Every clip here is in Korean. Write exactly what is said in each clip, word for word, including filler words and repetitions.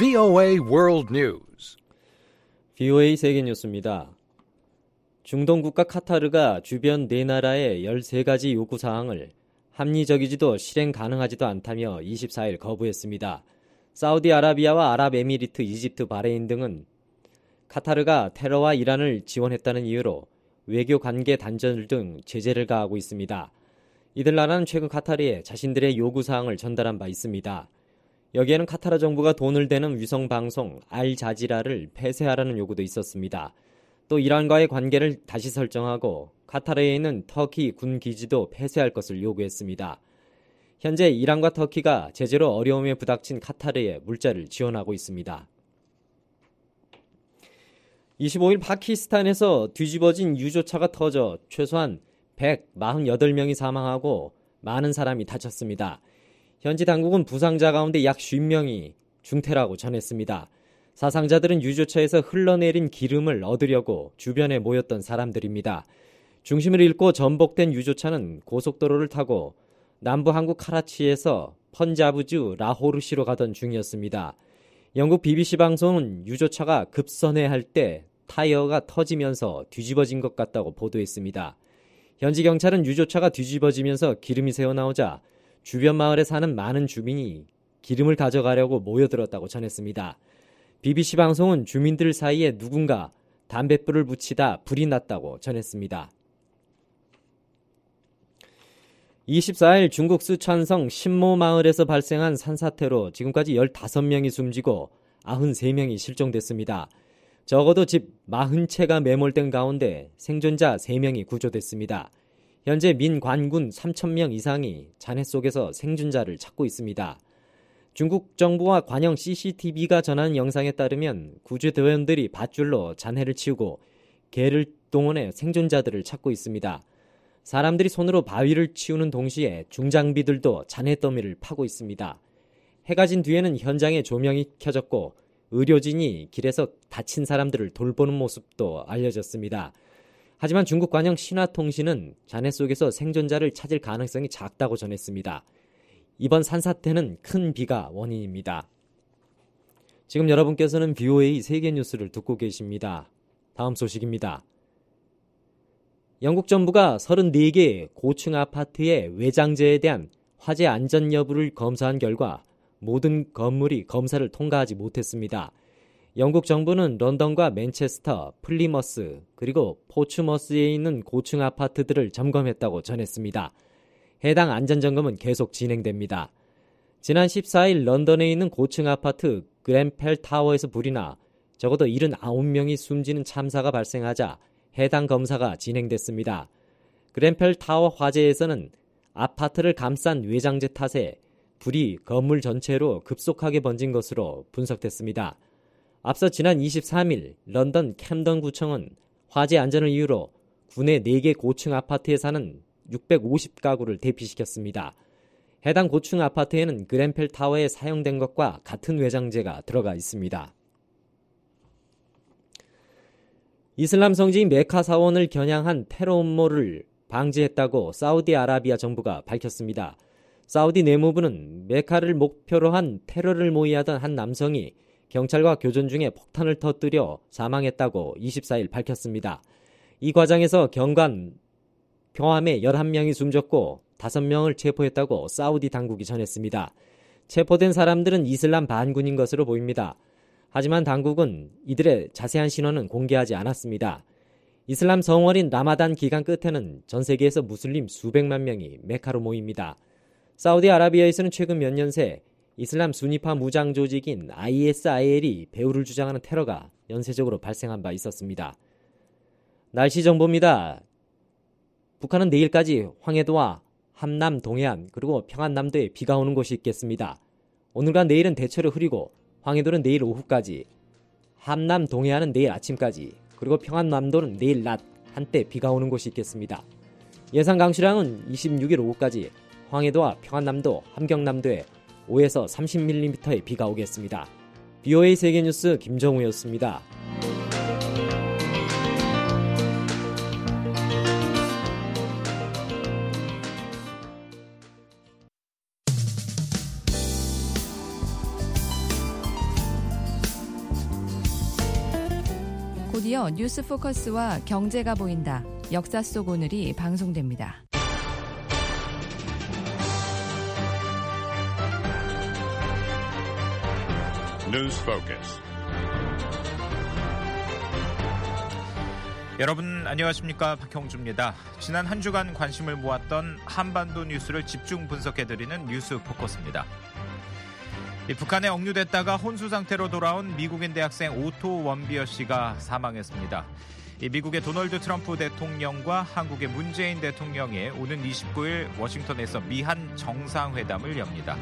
브이오에이 World News. 브이오에이 세계 뉴스입니다. 중동 국가 카타르가 주변 네 나라의 열세 가지 요구 사항을 합리적이지도 실행 가능하지도 않다며 이십사일 거부했습니다. 사우디아라비아와 아랍에미리트, 이집트, 바레인 등은 카타르가 테러와 이란을 지원했다는 이유로 외교 관계 단절 등 제재를 가하고 있습니다. 이들 나라는 최근 카타르에 자신들의 요구 사항을 전달한 바 있습니다. 여기에는 카타르 정부가 돈을 대는 위성 방송 알자지라를 폐쇄하라는 요구도 있었습니다. 또 이란과의 관계를 다시 설정하고 카타르에 있는 터키 군 기지도 폐쇄할 것을 요구했습니다. 현재 이란과 터키가 제재로 어려움에 부닥친 카타르에 물자를 지원하고 있습니다. 이십오일 파키스탄에서 뒤집어진 유조차가 터져 최소한 백사십팔 명이 사망하고 많은 사람이 다쳤습니다. 현지 당국은 부상자 가운데 약 오십 명이 중태라고 전했습니다. 사상자들은 유조차에서 흘러내린 기름을 얻으려고 주변에 모였던 사람들입니다. 중심을 잃고 전복된 유조차는 고속도로를 타고 남부 한국 카라치에서 펀자브주 라호르시로 가던 중이었습니다. 영국 비비씨 방송은 유조차가 급선회할 때 타이어가 터지면서 뒤집어진 것 같다고 보도했습니다. 현지 경찰은 유조차가 뒤집어지면서 기름이 새어나오자 주변 마을에 사는 많은 주민이 기름을 가져가려고 모여들었다고 전했습니다. 비비씨 방송은 주민들 사이에 누군가 담뱃불을 붙이다 불이 났다고 전했습니다. 이십사일 중국 쓰촨성 신모 마을에서 발생한 산사태로 지금까지 열다섯 명이 숨지고 구십삼 명이 실종됐습니다. 적어도 집 사십 채가 매몰된 가운데 생존자 세 명이 구조됐습니다. 현재 민관군 삼천 명 이상이 잔해 속에서 생존자를 찾고 있습니다. 중국 정부와 관영 씨씨티비가 전하는 영상에 따르면 구조대원들이 밧줄로 잔해를 치우고 개를 동원해 생존자들을 찾고 있습니다. 사람들이 손으로 바위를 치우는 동시에 중장비들도 잔해 더미를 파고 있습니다. 해가 진 뒤에는 현장에 조명이 켜졌고 의료진이 길에서 다친 사람들을 돌보는 모습도 알려졌습니다. 하지만 중국 관영 신화통신은 잔해 속에서 생존자를 찾을 가능성이 작다고 전했습니다. 이번 산사태는 큰 비가 원인입니다. 지금 여러분께서는 브이오에이 세계 뉴스를 듣고 계십니다. 다음 소식입니다. 영국 정부가 서른네 개 고층 아파트의 외장재에 대한 화재 안전 여부를 검사한 결과 모든 건물이 검사를 통과하지 못했습니다. 영국 정부는 런던과 맨체스터, 플리머스, 그리고 포츠머스에 있는 고층 아파트들을 점검했다고 전했습니다. 해당 안전점검은 계속 진행됩니다. 지난 십사일 런던에 있는 고층 아파트 그랜펠 타워에서 불이 나 적어도 칠십구 명이 숨지는 참사가 발생하자 해당 검사가 진행됐습니다. 그랜펠 타워 화재에서는 아파트를 감싼 외장재 탓에 불이 건물 전체로 급속하게 번진 것으로 분석됐습니다. 앞서 지난 이십삼일 런던 캠던 구청은 화재 안전을 이유로 구내 네 개 고층 아파트에 사는 육백오십 가구를 대피시켰습니다. 해당 고층 아파트에는 그랜펠 타워에 사용된 것과 같은 외장재가 들어가 있습니다. 이슬람 성지인 메카 사원을 겨냥한 테러 음모를 방지했다고 사우디아라비아 정부가 밝혔습니다. 사우디 내무부는 메카를 목표로 한 테러를 모의하던 한 남성이 경찰과 교전 중에 폭탄을 터뜨려 사망했다고 이십사일 밝혔습니다. 이 과정에서 경관 포함해 열한 명이 숨졌고 다섯 명을 체포했다고 사우디 당국이 전했습니다. 체포된 사람들은 이슬람 반군인 것으로 보입니다. 하지만 당국은 이들의 자세한 신원은 공개하지 않았습니다. 이슬람 성월인 라마단 기간 끝에는 전 세계에서 무슬림 수백만 명이 메카로 모입니다. 사우디아라비아에서는 최근 몇 년 새 이슬람 수니파 무장 조직인 아이에스아이엘이 배후를 주장하는 테러가 연쇄적으로 발생한 바 있었습니다. 날씨 정보입니다. 북한은 내일까지 황해도와 함남 동해안 그리고 평안남도에 비가 오는 곳이 있겠습니다. 오늘과 내일은 대체로 흐리고 황해도는 내일 오후까지, 함남 동해안은 내일 아침까지, 그리고 평안남도는 내일 낮 한때 비가 오는 곳이 있겠습니다. 예상 강수량은 이십육일 오후까지 황해도와 평안남도, 함경남도에 오에서 삼십 밀리미터의 비가 오겠습니다. 브이오에이 세계뉴스 김정우였습니다. 곧이어 뉴스 포커스와 경제가 보인다. 역사 속 오늘이 방송됩니다. 뉴스 포커스. 여러분 안녕하십니까, 박형주입니다. 지난 한 주간 관심을 모았던 한반도 뉴스를 집중 분석해드리는 뉴스 포커스입니다. 북한에 억류됐다가 혼수 상태로 돌아온 미국인 대학생 오토 원비어 씨가 사망했습니다. 미국의 도널드 트럼프 대통령과 한국의 문재인 대통령이 오는 이십구일 워싱턴에서 미한 정상회담을 엽니다.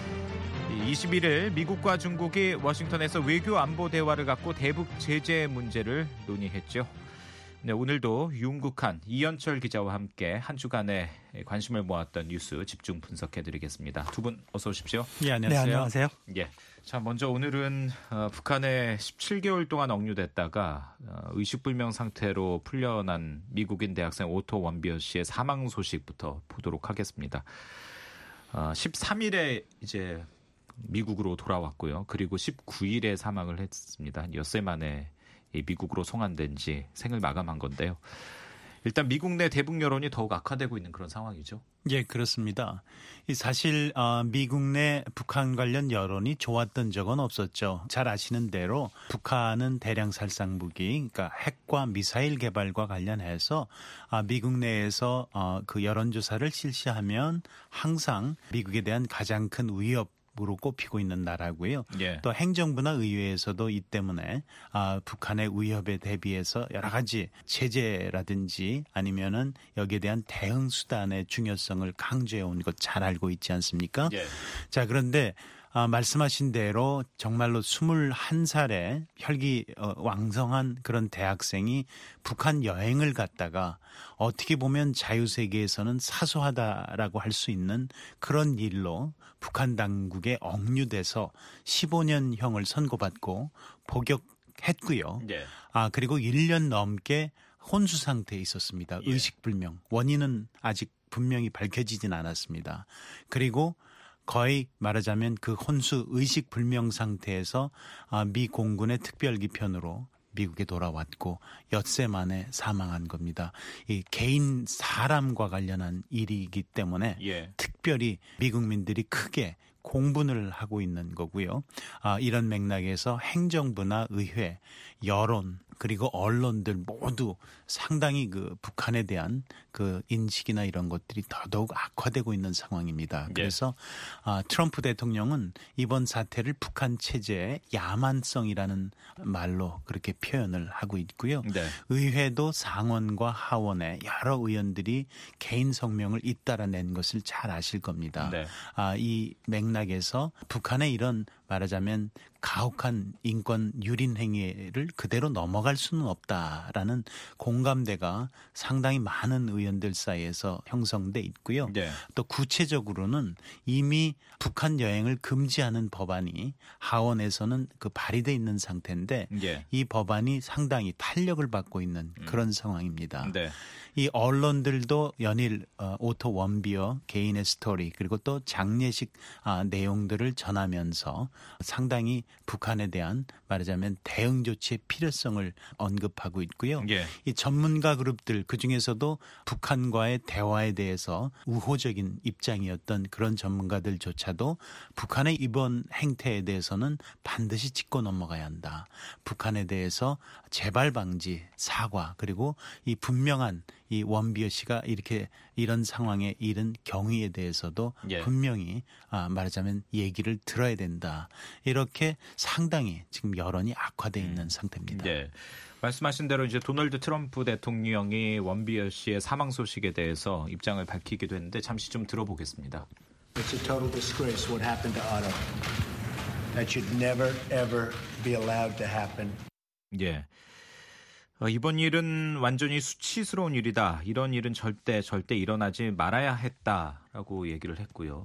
이십일일 미국과 중국이 워싱턴에서 외교 안보 대화를 갖고 대북 제재 문제를 논의했죠. 네, 오늘도 윤국한, 이현철 기자와 함께 한 주간의 관심을 모았던 뉴스 집중 분석해드리겠습니다. 두 분 어서 오십시오. 예, 안녕하세요. 네, 안녕하세요. 예. 자, 먼저 오늘은 어, 북한에 십칠 개월 동안 억류됐다가 어, 의식불명 상태로 풀려난 미국인 대학생 오토 원비어 씨의 사망 소식부터 보도록 하겠습니다. 어, 십삼일에 이제 미국으로 돌아왔고요. 그리고 십구일에 사망을 했습니다. 엿새 만에 미국으로 송환된 지 생을 마감한 건데요. 일단 미국 내 대북 여론이 더욱 악화되고 있는 그런 상황이죠. 예, 그렇습니다. 사실 미국 내 북한 관련 여론이 좋았던 적은 없었죠. 잘 아시는 대로 북한은 대량 살상 무기, 그러니까 핵과 미사일 개발과 관련해서 미국 내에서 그 여론조사를 실시하면 항상 미국에 대한 가장 큰 위협 으로 꼽히고 있는 나라고요. 예. 또 행정부나 의회에서도 이 때문에 아, 북한의 위협에 대비해서 여러 가지 제재라든지 아니면은 여기에 대한 대응 수단의 중요성을 강조해 온 것 잘 알고 있지 않습니까? 예. 자, 그런데 아, 말씀하신 대로 정말로 스물한 살에 혈기 어, 왕성한 그런 대학생이 북한 여행을 갔다가 어떻게 보면 자유세계에서는 사소하다라고 할 수 있는 그런 일로 북한 당국에 억류돼서 십오년형을 선고받고 복역했고요. 네. 아, 그리고 일 년 넘게 혼수 상태에 있었습니다. 예. 의식불명. 원인은 아직 분명히 밝혀지진 않았습니다. 그리고 거의 말하자면 그 혼수 의식불명 상태에서 미 공군의 특별기편으로 미국에 돌아왔고 엿새 만에 사망한 겁니다. 이 개인 사람과 관련한 일이기 때문에 예. 특별히 미국민들이 크게 공분을 하고 있는 거고요. 아, 이런 맥락에서 행정부나 의회, 여론 그리고 언론들 모두 상당히 그 북한에 대한 그 인식이나 이런 것들이 더더욱 악화되고 있는 상황입니다. 그래서 예. 아, 트럼프 대통령은 이번 사태를 북한 체제의 야만성이라는 말로 그렇게 표현을 하고 있고요. 네. 의회도 상원과 하원의 여러 의원들이 개인 성명을 잇따라 낸 것을 잘 아실 겁니다. 네. 아, 이 맥락에서 북한의 이런 말하자면 가혹한 인권 유린 행위를 그대로 넘어갈 수는 없다라는 공감대가 상당히 많은 의원들 사이에서 형성돼 있고요. 네. 또 구체적으로는 이미 북한 여행을 금지하는 법안이 하원에서는 그 발의돼 있는 상태인데 네. 이 법안이 상당히 탄력을 받고 있는 그런 음. 상황입니다. 네. 이 언론들도 연일 오토 원비어 개인의 스토리 그리고 또 장례식 내용들을 전하면서 상당히 북한에 대한 말하자면 대응 조치의 필요성을 언급하고 있고요. 예. 이 전문가 그룹들 그중에서도 북한과의 대화에 대해서 우호적인 입장이었던 그런 전문가들조차도 북한의 이번 행태에 대해서는 반드시 짚고 넘어가야 한다. 북한에 대해서 재발 방지, 사과 그리고 이 분명한 이 원비어 씨가 이렇게 이런 상황에 이른 경위에 대해서도 예. 분명히 아, 말하자면 얘기를 들어야 된다. 이렇게 상당히 지금 여론이 악화되어 있는 음. 상태입니다. 네. 말씀하신 대로 이제 도널드 트럼프 대통령이 원비어 씨의 사망 소식에 대해서 입장을 밝히기도 했는데 잠시 좀 들어보겠습니다. It's a total disgrace what happened to Otto. That should never ever be allowed to happen. 예. 어, 이번 일은 완전히 수치스러운 일이다. 이런 일은 절대 절대 일어나지 말아야 했다라고 얘기를 했고요.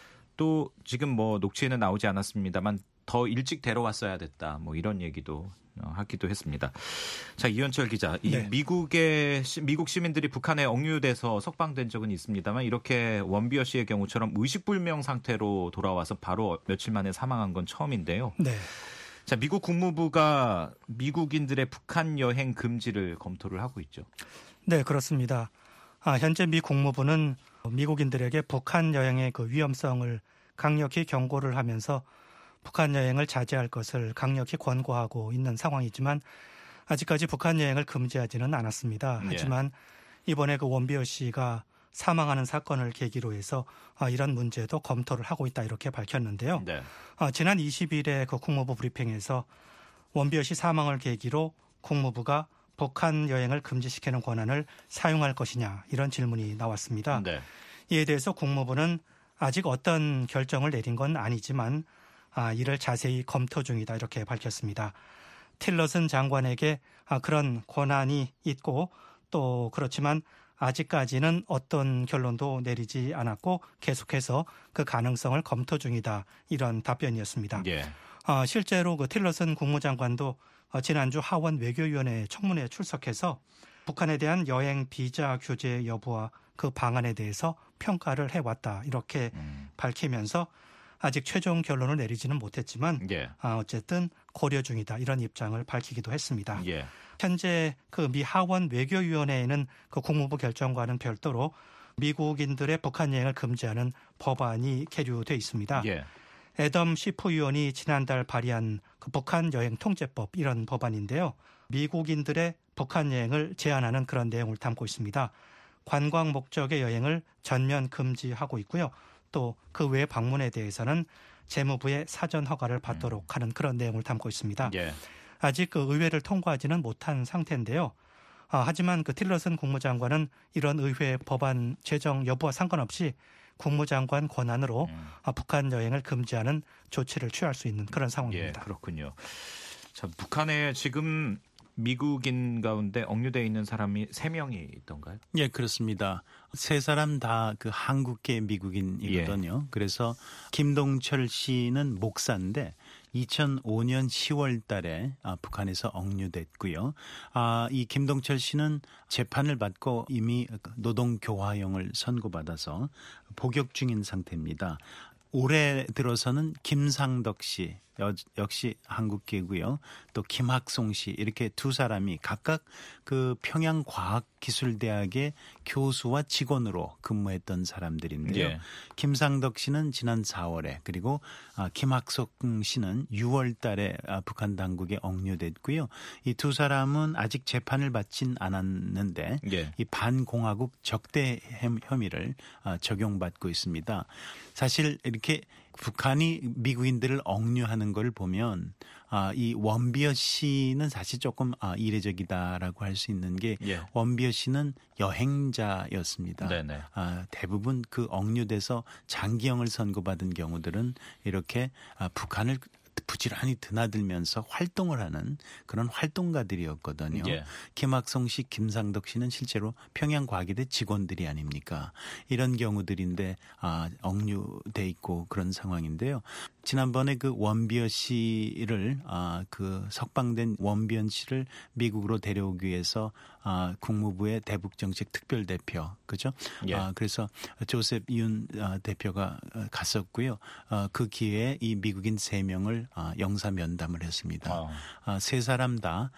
또 지금 뭐 녹취에는 나오지 않았습니다만 더 일찍 데려왔어야 됐다. 뭐 이런 얘기도 어, 하기도 했습니다. 자, 이현철 기자, 이 네. 미국의 미국 시민들이 북한에 억류돼서 석방된 적은 있습니다만 이렇게 원비어 씨의 경우처럼 의식불명 상태로 돌아와서 바로 며칠 만에 사망한 건 처음인데요. 네. 자, 미국 국무부가 미국인들의 북한 여행 금지를 검토를 하고 있죠. 네, 그렇습니다. 아, 현재 미 국무부는 미국인들에게 북한 여행의 그 위험성을 강력히 경고를 하면서 북한 여행을 자제할 것을 강력히 권고하고 있는 상황이지만 아직까지 북한 여행을 금지하지는 않았습니다. 하지만 이번에 그 원비어 씨가 사망하는 사건을 계기로 해서 이런 문제도 검토를 하고 있다 이렇게 밝혔는데요. 네. 지난 이십 일에 그 국무부 브리핑에서 원비어 씨 사망을 계기로 국무부가 북한 여행을 금지시키는 권한을 사용할 것이냐 이런 질문이 나왔습니다. 네. 이에 대해서 국무부는 아직 어떤 결정을 내린 건 아니지만 아, 이를 자세히 검토 중이다 이렇게 밝혔습니다. 틸러슨 장관에게 아, 그런 권한이 있고 또 그렇지만 아직까지는 어떤 결론도 내리지 않았고 계속해서 그 가능성을 검토 중이다 이런 답변이었습니다. 예. 아, 실제로 그 틸러슨 국무장관도 어, 지난주 하원 외교위원회 청문회에 출석해서 북한에 대한 여행 비자 규제 여부와 그 방안에 대해서 평가를 해왔다 이렇게 음. 밝히면서 아직 최종 결론을 내리지는 못했지만 예. 아, 어쨌든 고려 중이다 이런 입장을 밝히기도 했습니다. 예. 현재 그 미 하원 외교위원회에는 그 국무부 결정과는 별도로 미국인들의 북한 여행을 금지하는 법안이 계류돼 있습니다. 예. 애덤 시프 의원이 지난달 발의한 그 북한 여행 통제법 이런 법안인데요. 미국인들의 북한 여행을 제한하는 그런 내용을 담고 있습니다. 관광 목적의 여행을 전면 금지하고 있고요. 또 그 외 방문에 대해서는 재무부의 사전 허가를 받도록 음. 하는 그런 내용을 담고 있습니다. 예. 아직 그 의회를 통과하지는 못한 상태인데요. 아, 하지만 그 틸러슨 국무장관은 이런 의회 법안 제정 여부와 상관없이 국무장관 권한으로 음. 아, 북한 여행을 금지하는 조치를 취할 수 있는 그런 상황입니다. 예, 그렇군요. 자, 북한에 지금 미국인 가운데 억류되어 있는 사람이 세 명이 있던가요? 예, 그렇습니다. 세 사람 다 그 한국계 미국인이거든요. 예. 그래서 김동철 씨는 목사인데 이천오 년 시월 달에 북한에서 억류됐고요. 아, 이 김동철 씨는 재판을 받고 이미 노동교화형을 선고받아서 복역 중인 상태입니다. 올해 들어서는 김상덕 씨 역시 한국계고요. 또 김학송 씨 이렇게 두 사람이 각각 그 평양과학기술대학의 교수와 직원으로 근무했던 사람들인데요. 예. 김상덕 씨는 지난 사월에 그리고 김학송 씨는 유월 달에 북한 당국에 억류됐고요. 이 두 사람은 아직 재판을 받진 않았는데 예. 이 반공화국 적대 혐의를 적용받고 있습니다. 사실 이렇게 북한이 미국인들을 억류하는 걸 보면 아, 이 원비어 씨는 사실 조금 아, 이례적이다라고 할 수 있는 게 예. 원비어 씨는 여행자였습니다. 아, 대부분 그 억류돼서 장기형을 선고받은 경우들은 이렇게 아, 북한을 부지런히 드나들면서 활동을 하는 그런 활동가들이었거든요. 예. 김학성 씨, 김상덕 씨는 실제로 평양과기대 직원들이 아닙니까? 이런 경우들인데 아, 억류돼 있고 그런 상황인데요. 지난번에 그 원비어 씨를 아, 그 석방된 원비어 씨를 미국으로 데려오기 위해서 아, 국무부의 대북정책 특별대표, 그죠? 예. 아, 그래서 조셉 윤 아, 대표가 갔었고요. 아, 그 기회에 이 미국인 세 명을 아, 영사 면담을 했습니다. 어. 아, 세 사람 다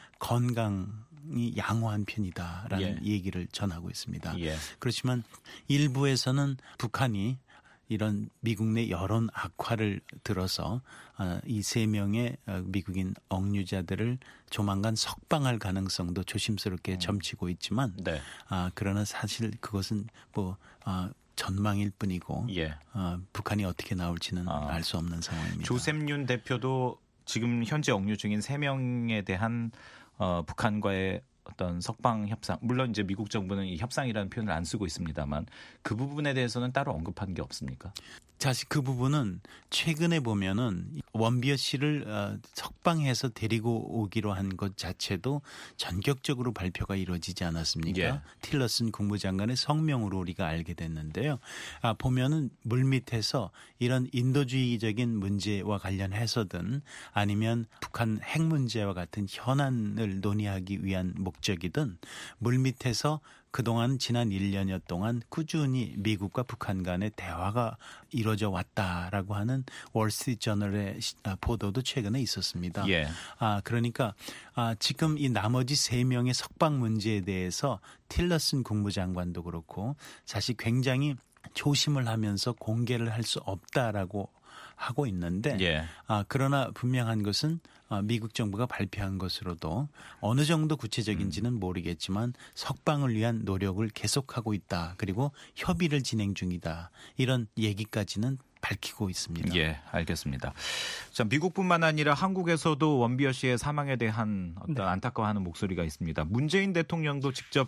건강이 양호한 편이다라는 예. 얘기를 전하고 있습니다. 예. 그렇지만 일부에서는 북한이 이런 미국 내 여론 악화를 들어서 이 세 명의 미국인 억류자들을 조만간 석방할 가능성도 조심스럽게 음. 점치고 있지만 네. 아, 그러나 사실 그것은 뭐 아, 전망일 뿐이고 예. 어, 북한이 어떻게 나올지는 아. 알 수 없는 상황입니다. 조셉 윤 대표도 지금 현재 억류 중인 세 명에 대한 어, 북한과의 어떤 석방 협상, 물론 이제 미국 정부는 이 협상이라는 표현을 안 쓰고 있습니다만 그 부분에 대해서는 따로 언급한 게 없습니까? 사실 그 부분은 최근에 보면은 원비어 씨를 석방해서 데리고 오기로 한 것 자체도 전격적으로 발표가 이루어지지 않았습니까? 예. 틸러슨 국무장관의 성명으로 우리가 알게 됐는데요. 아, 보면은 물밑에서 이런 인도주의적인 문제와 관련해서든 아니면 북한 핵 문제와 같은 현안을 논의하기 위한 목적이든 물밑에서 그동안 지난 일 년여 동안 꾸준히 미국과 북한 간의 대화가 이루어져 왔다라고 하는 월스트리트저널의 보도도 최근에 있었습니다. 예. 아 그러니까 아, 지금 이 나머지 세 명의 석방 문제에 대해서 틸러슨 국무장관도 그렇고 사실 굉장히 조심을 하면서 공개를 할 수 없다라고 하고 있는데 예. 아, 그러나 분명한 것은 아, 미국 정부가 발표한 것으로도 어느 정도 구체적인지는 모르겠지만 석방을 위한 노력을 계속하고 있다. 그리고 협의를 진행 중이다. 이런 얘기까지는 밝히고 있습니다. 예, 알겠습니다. 자, 미국뿐만 아니라 한국에서도 원비어 씨의 사망에 대한 어떤 네. 안타까워하는 목소리가 있습니다. 문재인 대통령도 직접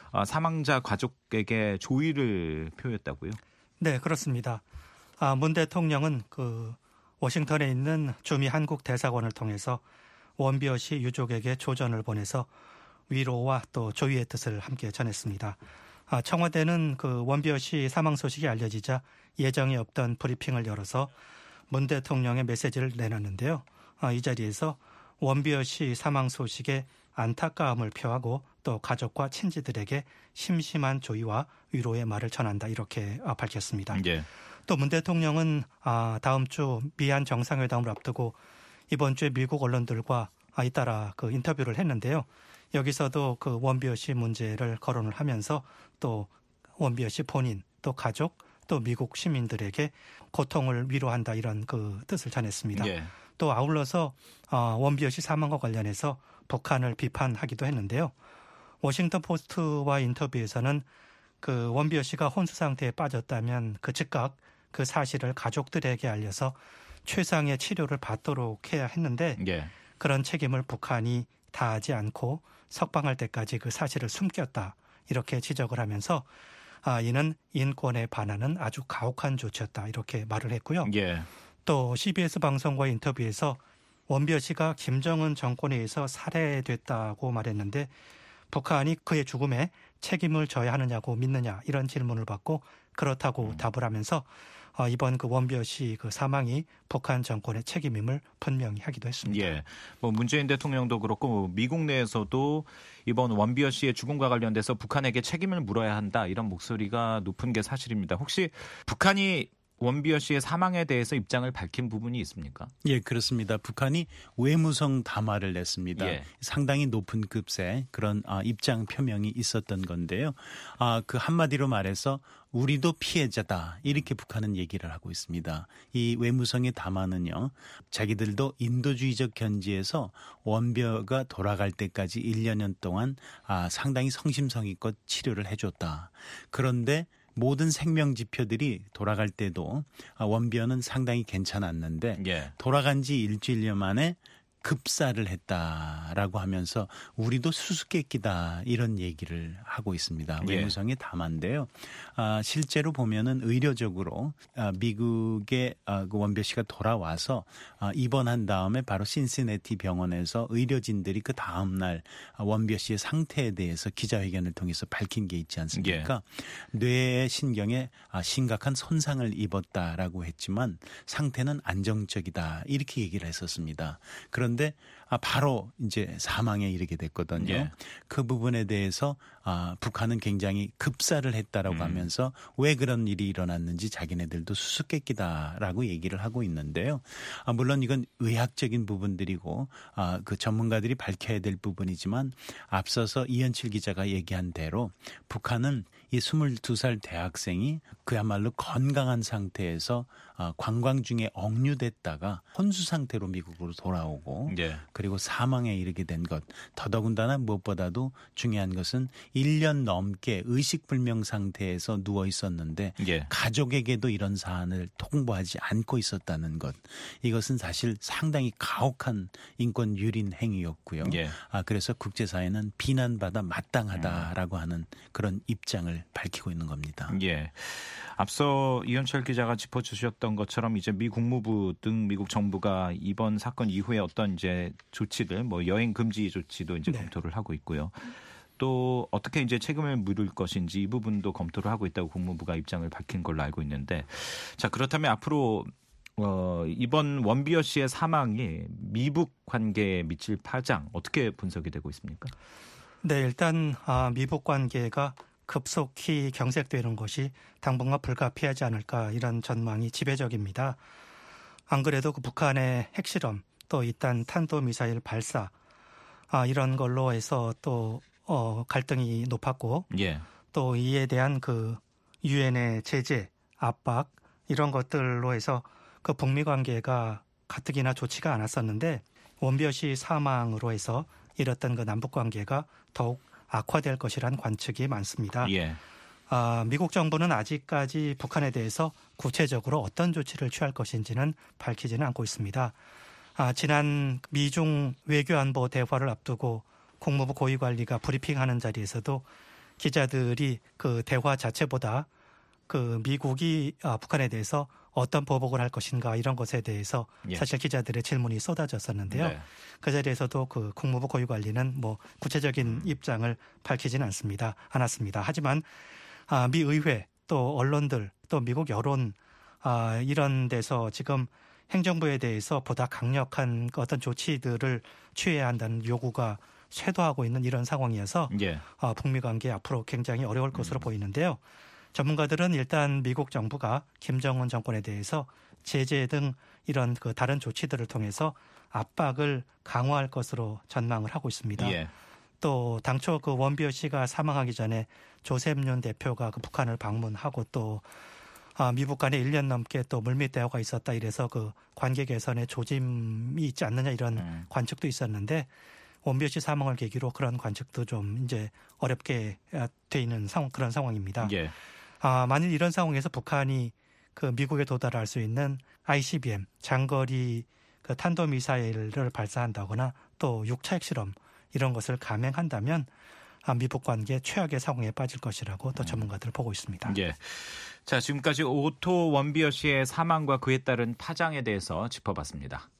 사망자 가족에게 조의를 표했다고요? 네, 그렇습니다. 아, 문 대통령은 그 워싱턴에 있는 주미 한국 대사관을 통해서 원비어 씨 유족에게 조전을 보내서 위로와 또 조의의 뜻을 함께 전했습니다. 아, 청와대는 그 원비어 씨 사망 소식이 알려지자 예정에 없던 브리핑을 열어서 문 대통령의 메시지를 내놨는데요. 아, 이 자리에서 원비어 씨 사망 소식에 안타까움을 표하고 또 가족과 친지들에게 심심한 조의와 위로의 말을 전한다 이렇게 밝혔습니다. 예. 또 문 대통령은 다음 주 미한 정상회담을 앞두고 이번 주에 미국 언론들과 잇따라 그 인터뷰를 했는데요. 여기서도 그 원비어 씨 문제를 거론을 하면서 또 원비어 씨 본인, 또 가족, 또 미국 시민들에게 고통을 위로한다 이런 그 뜻을 전했습니다. 예. 또 아울러서 원비어 씨 사망과 관련해서 북한을 비판하기도 했는데요. 워싱턴 포스트와 인터뷰에서는 그 원비어 씨가 혼수 상태에 빠졌다면 그 즉각 그 사실을 가족들에게 알려서 최상의 치료를 받도록 해야 했는데 예. 그런 책임을 북한이 다하지 않고 석방할 때까지 그 사실을 숨겼다 이렇게 지적을 하면서 아, 이는 인권에 반하는 아주 가혹한 조치였다 이렇게 말을 했고요. 예. 또 씨비에스 방송과의 인터뷰에서 원비어 씨가 김정은 정권에 의해서 살해됐다고 말했는데 북한이 그의 죽음에 책임을 져야 하느냐고 믿느냐 이런 질문을 받고 그렇다고 음. 답을 하면서 이번 그 원비어 씨 그 사망이 북한 정권의 책임임을 분명히 하기도 했습니다. 예, 뭐 문재인 대통령도 그렇고 미국 내에서도 이번 원비어 씨의 죽음과 관련돼서 북한에게 책임을 물어야 한다 이런 목소리가 높은 게 사실입니다. 혹시 북한이 원비어 씨의 사망에 대해서 입장을 밝힌 부분이 있습니까? 예, 그렇습니다. 북한이 외무성 담화를 냈습니다. 예. 상당히 높은 급의 그런 아, 입장 표명이 있었던 건데요. 아, 그 한마디로 말해서 우리도 피해자다 이렇게 북한은 얘기를 하고 있습니다. 이 외무성의 담화는요. 자기들도 인도주의적 견지에서 원비어가 돌아갈 때까지 일 년 동안 아, 상당히 성심성의껏 치료를 해줬다. 그런데 모든 생명 지표들이 돌아갈 때도 원비어는 상당히 괜찮았는데 예. 돌아간 지 일주일여 만에 급사를 했다라고 하면서 우리도 수수께끼다 이런 얘기를 하고 있습니다. 예. 외무성의 담화인데요. 아, 실제로 보면은 의료적으로 아, 미국의 아, 그 원비어 씨가 돌아와서 아, 입원한 다음에 바로 신시내티 병원에서 의료진들이 그 다음 날 원비어 씨의 상태에 대해서 기자회견을 통해서 밝힌 게 있지 않습니까? 예. 뇌의 신경에 아, 심각한 손상을 입었다라고 했지만 상태는 안정적이다 이렇게 얘기를 했었습니다. 그런 그런데 바로 이제 사망에 이르게 됐거든요. 예. 그 부분에 대해서 아, 북한은 굉장히 급사를 했다라고 음. 하면서 왜 그런 일이 일어났는지 자기네들도 수수께끼다라고 얘기를 하고 있는데요. 아, 물론 이건 의학적인 부분들이고 아, 그 전문가들이 밝혀야 될 부분이지만 앞서서 이현칠 기자가 얘기한 대로 북한은 이 스물두 살 대학생이 그야말로 건강한 상태에서 아, 관광 중에 억류됐다가 혼수 상태로 미국으로 돌아오고 예. 그리고 사망에 이르게 된 것. 더더군다나 무엇보다도 중요한 것은 일 년 넘게 의식불명 상태에서 누워 있었는데 예. 가족에게도 이런 사안을 통보하지 않고 있었다는 것. 이것은 사실 상당히 가혹한 인권 유린 행위였고요. 예. 아, 그래서 국제사회는 비난받아 마땅하다라고 하는 그런 입장을 밝히고 있는 겁니다. 예. 앞서 이현철 기자가 짚어주셨던 것처럼 이제 미 국무부 등 미국 정부가 이번 사건 이후에 어떤 이제 조치들, 뭐 여행 금지 조치도 이제 네. 검토를 하고 있고요. 또 어떻게 이제 책임을 물을 것인지 이 부분도 검토를 하고 있다고 국무부가 입장을 밝힌 걸로 알고 있는데, 자 그렇다면 앞으로 어, 이번 원비어 씨의 사망이 미북 관계에 미칠 파장 어떻게 분석이 되고 있습니까? 네, 일단 아, 미북 관계가 급속히 경색되는 것이 당분간 불가피하지 않을까 이런 전망이 지배적입니다. 안 그래도 그 북한의 핵실험 또 이딴 탄도미사일 발사 아, 이런 걸로 해서 또 어, 갈등이 높았고 예. 또 이에 대한 그 유엔의 제재, 압박 이런 것들로 해서 그 북미 관계가 가뜩이나 좋지가 않았었는데 원비엇이 사망으로 해서 이랬던 그 남북 관계가 더욱 악화될 것이란 관측이 많습니다. 예. 아, 미국 정부는 아직까지 북한에 대해서 구체적으로 어떤 조치를 취할 것인지는 밝히지는 않고 있습니다. 아, 지난 미중 외교안보 대화를 앞두고 국무부 고위관리가 브리핑하는 자리에서도 기자들이 그 대화 자체보다 그 미국이 아, 북한에 대해서 어떤 보복을 할 것인가 이런 것에 대해서 예. 사실 기자들의 질문이 쏟아졌었는데요. 네. 그 자리에서도 그 국무부 고위관리는 뭐 구체적인 음. 입장을 밝히지는 않습니다. 않았습니다. 하지만 아, 미 의회 또 언론들 또 미국 여론 아, 이런 데서 지금 행정부에 대해서 보다 강력한 어떤 조치들을 취해야 한다는 요구가 쇄도하고 있는 이런 상황이어서 예. 아, 북미 관계 앞으로 굉장히 어려울 것으로 음. 보이는데요. 전문가들은 일단 미국 정부가 김정은 정권에 대해서 제재 등 이런 그 다른 조치들을 통해서 압박을 강화할 것으로 전망을 하고 있습니다. 예. 또 당초 그 원비어 씨가 사망하기 전에 조셉 윤 대표가 그 북한을 방문하고 또 아, 미국 간에 일 년 넘게 또 물밑 대화가 있었다 이래서 그 관계 개선에 조짐이 있지 않느냐 이런 음. 관측도 있었는데 원비어 씨 사망을 계기로 그런 관측도 좀 이제 어렵게 돼 있는 상황, 그런 상황입니다. 예. 아, 만일 이런 상황에서 북한이 그 미국에 도달할 수 있는 아이씨비엠 장거리 그 탄도미사일을 발사한다거나 또 육 차 핵실험 이런 것을 감행한다면 아, 미북 관계 최악의 상황에 빠질 것이라고 또 전문가들 보고 있습니다. 예. 자, 지금까지 오토 원비어 씨의 사망과 그에 따른 파장에 대해서 짚어봤습니다.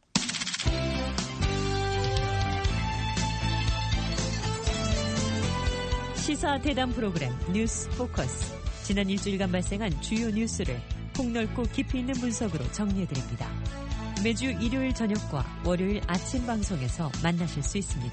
시사 대담 프로그램 뉴스 포커스. 지난 일주일간 발생한 주요 뉴스를 폭넓고 깊이 있는 분석으로 정리해드립니다. 매주 일요일 저녁과 월요일 아침 방송에서 만나실 수 있습니다.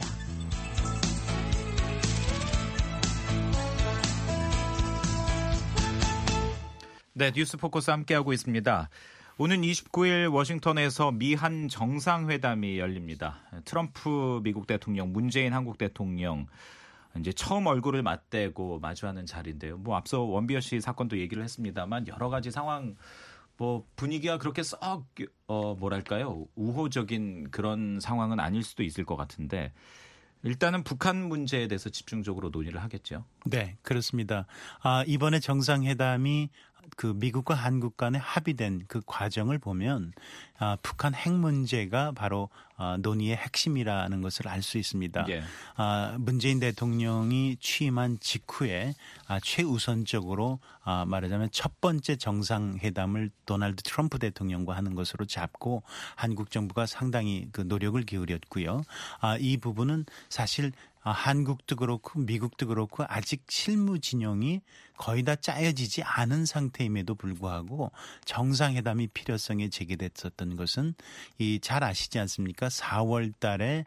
네, 뉴스 포커스 함께하고 있습니다. 오는 이십구일 워싱턴에서 미한 정상회담이 열립니다. 트럼프 미국 대통령, 문재인 한국 대통령 이제 처음 얼굴을 맞대고 마주하는 자리인데요. 뭐 앞서 원비어 씨 사건도 얘기를 했습니다만 여러 가지 상황, 뭐 분위기가 그렇게 썩 어, 뭐랄까요 우호적인 그런 상황은 아닐 수도 있을 것 같은데 일단은 북한 문제에 대해서 집중적으로 논의를 하겠죠. 네, 그렇습니다. 아, 이번에 정상회담이 그 미국과 한국 간에 합의된 그 과정을 보면 아, 북한 핵 문제가 바로 아, 논의의 핵심이라는 것을 알 수 있습니다. 예. 아, 문재인 대통령이 취임한 직후에 아, 최우선적으로 아, 말하자면 첫 번째 정상회담을 도널드 트럼프 대통령과 하는 것으로 잡고 한국 정부가 상당히 그 노력을 기울였고요. 아, 이 부분은 사실 한국도 그렇고 미국도 그렇고 아직 실무 진영이 거의 다 짜여지지 않은 상태임에도 불구하고 정상회담이 필요성에 제기됐었던 것은 이 잘 아시지 않습니까? 사월 달에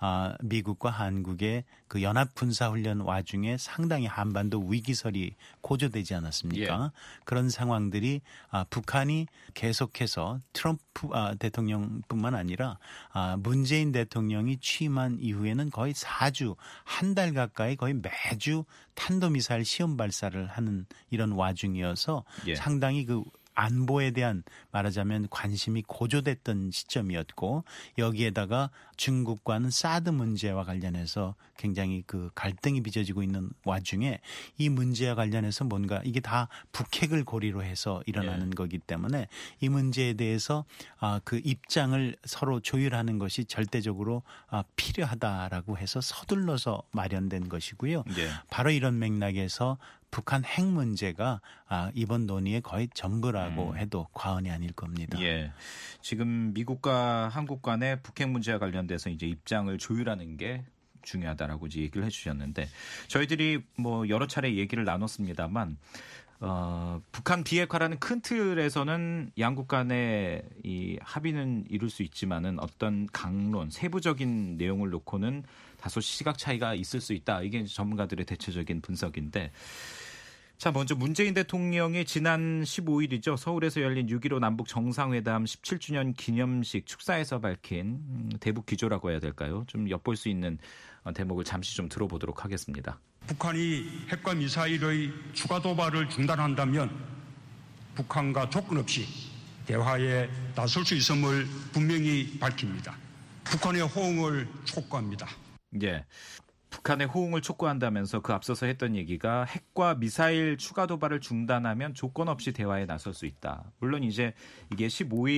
미국과 한국의 그 연합군사훈련 와중에 상당히 한반도 위기설이 고조되지 않았습니까? 예. 그런 상황들이 북한이 계속해서 트럼프 대통령뿐만 아니라 문재인 대통령이 취임한 이후에는 거의 사 주, 한 달 가까이 거의 매주 탄도미사일 시험 발사를 하는 이런 와중이어서 예. 상당히 그 안보에 대한 말하자면 관심이 고조됐던 시점이었고 여기에다가 중국과는 사드 문제와 관련해서 굉장히 그 갈등이 빚어지고 있는 와중에 이 문제와 관련해서 뭔가 이게 다 북핵을 고리로 해서 일어나는 네. 거기 때문에 이 문제에 대해서 그 입장을 서로 조율하는 것이 절대적으로 필요하다라고 해서 서둘러서 마련된 것이고요. 네. 바로 이런 맥락에서 북한 핵 문제가 이번 논의의 거의 전부라고 음. 해도 과언이 아닐 겁니다. 예, 지금 미국과 한국 간의 북핵 문제와 관련돼서 이제 입장을 조율하는 게 중요하다라고 이제 얘기를 해주셨는데 저희들이 뭐 여러 차례 얘기를 나눴습니다만 어, 북한 비핵화라는 큰 틀에서는 양국 간의 이 합의는 이룰 수 있지만은 어떤 강론, 세부적인 내용을 놓고는 다소 시각 차이가 있을 수 있다. 이게 전문가들의 대체적인 분석인데 자, 먼저 문재인 대통령이 지난 십오일이죠. 서울에서 열린 육점일오 남북 정상회담 십칠 주년 기념식 축사에서 밝힌 대북 기조라고 해야 될까요? 좀 엿볼 수 있는 대목을 잠시 좀 들어보도록 하겠습니다. 북한이 핵과 미사일의 추가 도발을 중단한다면 북한과 조건 없이 대화에 나설 수 있음을 분명히 밝힙니다. 북한의 호응을 촉구합니다. 예. 북한의 호응을 촉구한다면서 그 앞서서 했던 얘기가 핵과 미사일 추가 도발을 중단하면 조건 없이 대화에 나설 수 있다. 물론 이제 이게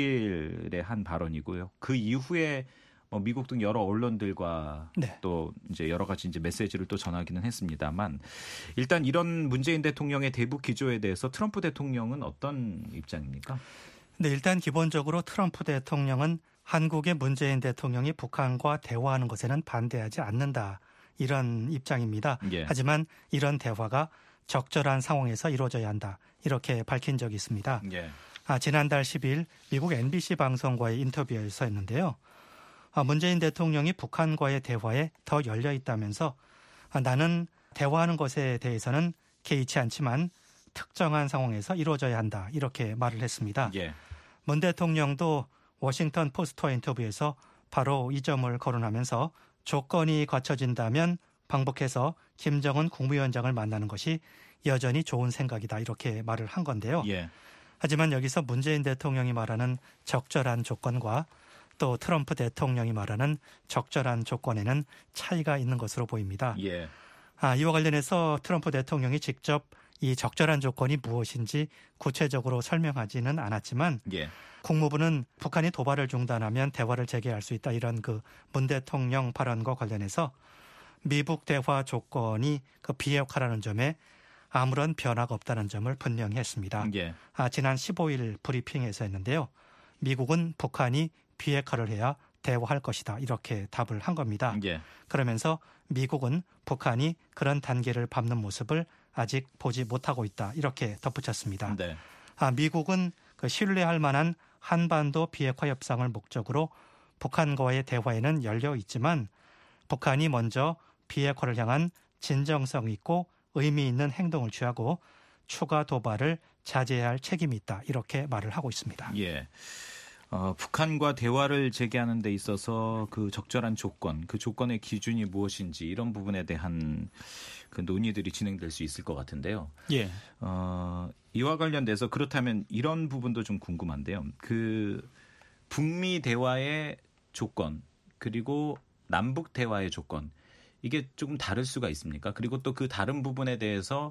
십오일에 한 발언이고요. 그 이후에 뭐 미국 등 여러 언론들과 네. 또 이제 여러 가지 이제 메시지를 또 전하기는 했습니다만 일단 이런 문재인 대통령의 대북 기조에 대해서 트럼프 대통령은 어떤 입장입니까? 네, 일단 기본적으로 트럼프 대통령은 한국의 문재인 대통령이 북한과 대화하는 것에는 반대하지 않는다. 이런 입장입니다. 예. 하지만 이런 대화가 적절한 상황에서 이루어져야 한다. 이렇게 밝힌 적이 있습니다. 예. 아, 지난달 십일 미국 엠비씨 방송과의 인터뷰에서 했는데요. 아, 문재인 대통령이 북한과의 대화에 더 열려 있다면서 아, 나는 대화하는 것에 대해서는 개의치 않지만 특정한 상황에서 이루어져야 한다. 이렇게 말을 했습니다. 예. 문 대통령도 워싱턴 포스트와 인터뷰에서 바로 이 점을 거론하면서 조건이 갖춰진다면 방북해서 김정은 국무위원장을 만나는 것이 여전히 좋은 생각이다. 이렇게 말을 한 건데요. 예. 하지만 여기서 문재인 대통령이 말하는 적절한 조건과 또 트럼프 대통령이 말하는 적절한 조건에는 차이가 있는 것으로 보입니다. 예. 아, 이와 관련해서 트럼프 대통령이 직접 이 적절한 조건이 무엇인지 구체적으로 설명하지는 않았지만 예. 국무부는 북한이 도발을 중단하면 대화를 재개할 수 있다 이런 그 문 대통령 발언과 관련해서 미북 대화 조건이 그 비핵화라는 점에 아무런 변화가 없다는 점을 분명히 했습니다. 예. 아, 지난 십오일 브리핑에서 했는데요. 미국은 북한이 비핵화를 해야 대화할 것이다 이렇게 답을 한 겁니다. 예. 그러면서 미국은 북한이 그런 단계를 밟는 모습을 아직 보지 못하고 있다 이렇게 덧붙였습니다. 네. 아, 미국은 그 신뢰할 만한 한반도 비핵화 협상을 목적으로 북한과의 대화에는 열려 있지만 북한이 먼저 비핵화를 향한 진정성 있고 의미 있는 행동을 취하고 추가 도발을 자제해야 할 책임이 있다 이렇게 말을 하고 있습니다. 예. 어, 북한과 대화를 재개하는 데 있어서 그 적절한 조건, 그 조건의 기준이 무엇인지 이런 부분에 대한 그 논의들이 진행될 수 있을 것 같은데요. 예. 어, 이와 관련돼서 그렇다면 이런 부분도 좀 궁금한데요. 그 북미 대화의 조건 그리고 남북 대화의 조건 이게 조금 다를 수가 있습니까? 그리고 또 그 다른 부분에 대해서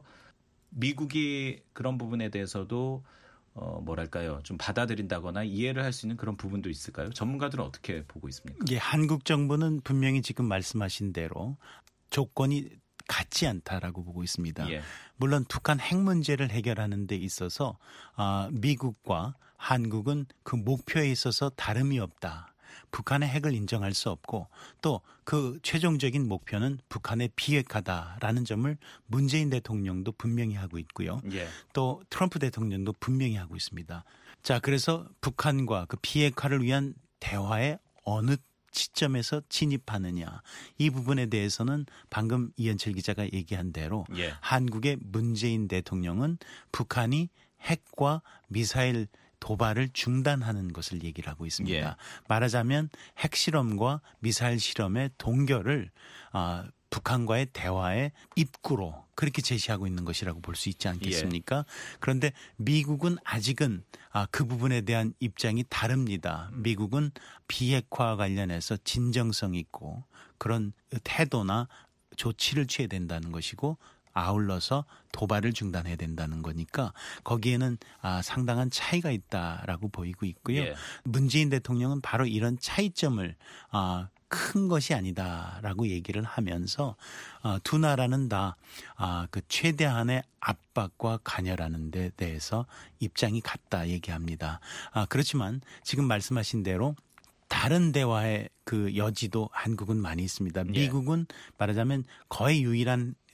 미국이 그런 부분에 대해서도 어, 뭐랄까요? 좀 받아들인다거나 이해를 할 수 있는 그런 부분도 있을까요? 전문가들은 어떻게 보고 있습니까? 예, 한국 정부는 분명히 지금 말씀하신 대로 조건이 같지 않다라고 보고 있습니다. 예. 물론 북한 핵 문제를 해결하는 데 있어서 아, 미국과 한국은 그 목표에 있어서 다름이 없다. 북한의 핵을 인정할 수 없고 또 그 최종적인 목표는 북한의 비핵화다라는 점을 문재인 대통령도 분명히 하고 있고요. 예. 또 트럼프 대통령도 분명히 하고 있습니다. 자, 그래서 북한과 그 비핵화를 위한 대화에 어느 시점에서 진입하느냐 이 부분에 대해서는 방금 이현철 기자가 얘기한 대로 예. 한국의 문재인 대통령은 북한이 핵과 미사일 도발을 중단하는 것을 얘기를 하고 있습니다. 예. 말하자면 핵실험과 미사일 실험의 동결을 어, 북한과의 대화의 입구로 그렇게 제시하고 있는 것이라고 볼 수 있지 않겠습니까? 예. 그런데 미국은 아직은 아, 그 부분에 대한 입장이 다릅니다. 미국은 비핵화 관련해서 진정성 있고 그런 태도나 조치를 취해야 된다는 것이고 아울러서 도발을 중단해야 된다는 거니까 거기에는 아, 상당한 차이가 있다라고 보이고 있고요. 예. 문재인 대통령은 바로 이런 차이점을 아, 큰 것이 아니다라고 얘기를 하면서 어, 두 나라는 다 아, 그 최대한의 압박과 간여라는 데 대해서 입장이 같다 얘기합니다. 아, 그렇지만 지금 말씀하신 대로 다른 대화의 그 여지도 한국은 많이 있습니다. 미국은 말하자면 거의 유일한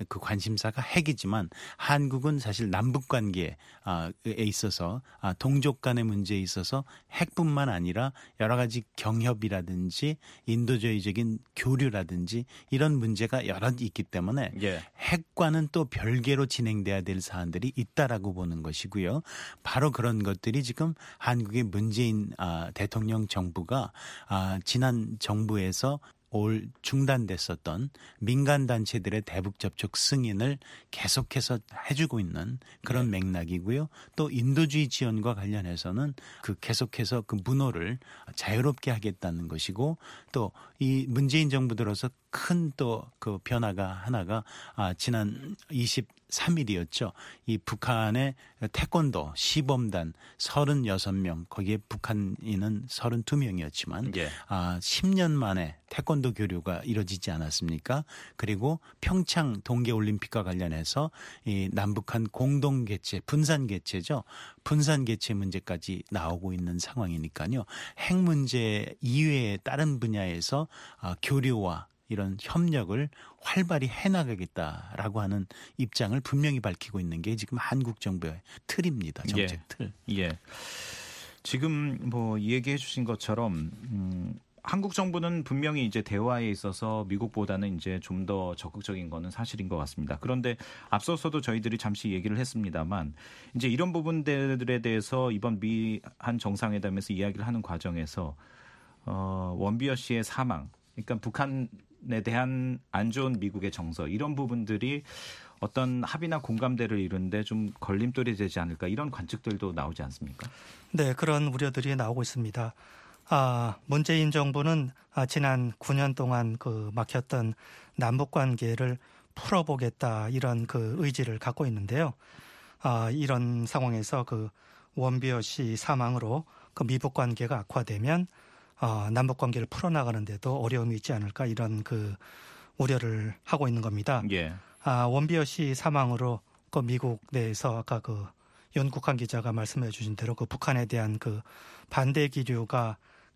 그 관심사가 핵이지만 한국은 사실 남북 관계에 있어서 동족 간의 문제에 있어서 핵뿐만 아니라 여러 가지 경협이라든지 인도주의적인 교류라든지 이런 문제가 여러 있기 때문에 예. 핵과는 또 별개로 진행돼야 될 사안들이 있다라고 보는 것이고요. 바로 그런 것들이 지금 한국의 문재인 대통령 정부가 지난 정부에서 올 중단됐었던 민간단체들의 대북 접촉 승인을 계속해서 해주고 있는 그런 네. 맥락이고요. 또 인도주의 지원과 관련해서는 그 계속해서 그 문호를 자유롭게 하겠다는 것이고 또 이 문재인 정부 들어서 큰 또 그 변화가 하나가 아, 지난 이십삼 일이었죠. 이 북한의 태권도 시범단 서른여섯 명 거기에 북한인은 서른두 명이었지만 예. 아, 십 년 만에 태권도 교류가 이루어지지 않았습니까? 그리고 평창 동계올림픽과 관련해서 이 남북한 공동 개최, 분산 개최죠. 분산 개최 문제까지 나오고 있는 상황이니까요. 핵 문제 이외의 다른 분야에서 아, 교류와 이런 협력을 활발히 해나가겠다라고 하는 입장을 분명히 밝히고 있는 게 지금 한국 정부의 틀입니다. 정책 예. 틀. 예. 지금 뭐 얘기해 주신 것처럼 음, 한국 정부는 분명히 이제 대화에 있어서 미국보다는 이제 좀 더 적극적인 거는 사실인 것 같습니다. 그런데 앞서서도 저희들이 잠시 얘기를 했습니다만 이제 이런 부분들에 대해서 이번 미한 정상회담에서 이야기를 하는 과정에서 어, 원비어 씨의 사망, 그러니까 북한에 대한 안 좋은 미국의 정서 이런 부분들이 어떤 합의나 공감대를 이루는데 좀 걸림돌이 되지 않을까 이런 관측들도 나오지 않습니까? 네, 그런 우려들이 나오고 있습니다. 아, 문재인 정부는 아, 지난 구 년 동안 그 막혔던 남북 관계를 풀어보겠다 이런 그 의지를 갖고 있는데요. 아, 이런 상황에서 그 원비어 씨 사망으로 그 미북 관계가 악화되면 어, 남북 관계를 풀어나가는데도 어려움이 있지 않을까 이런 그 우려를 하고 있는 겁니다. 예. 아, 원비어 씨 사망으로 그 미국 내에서 아까 그 윤국한 기자가 말씀해 주신 대로 그 북한에 대한 그 반대 기류가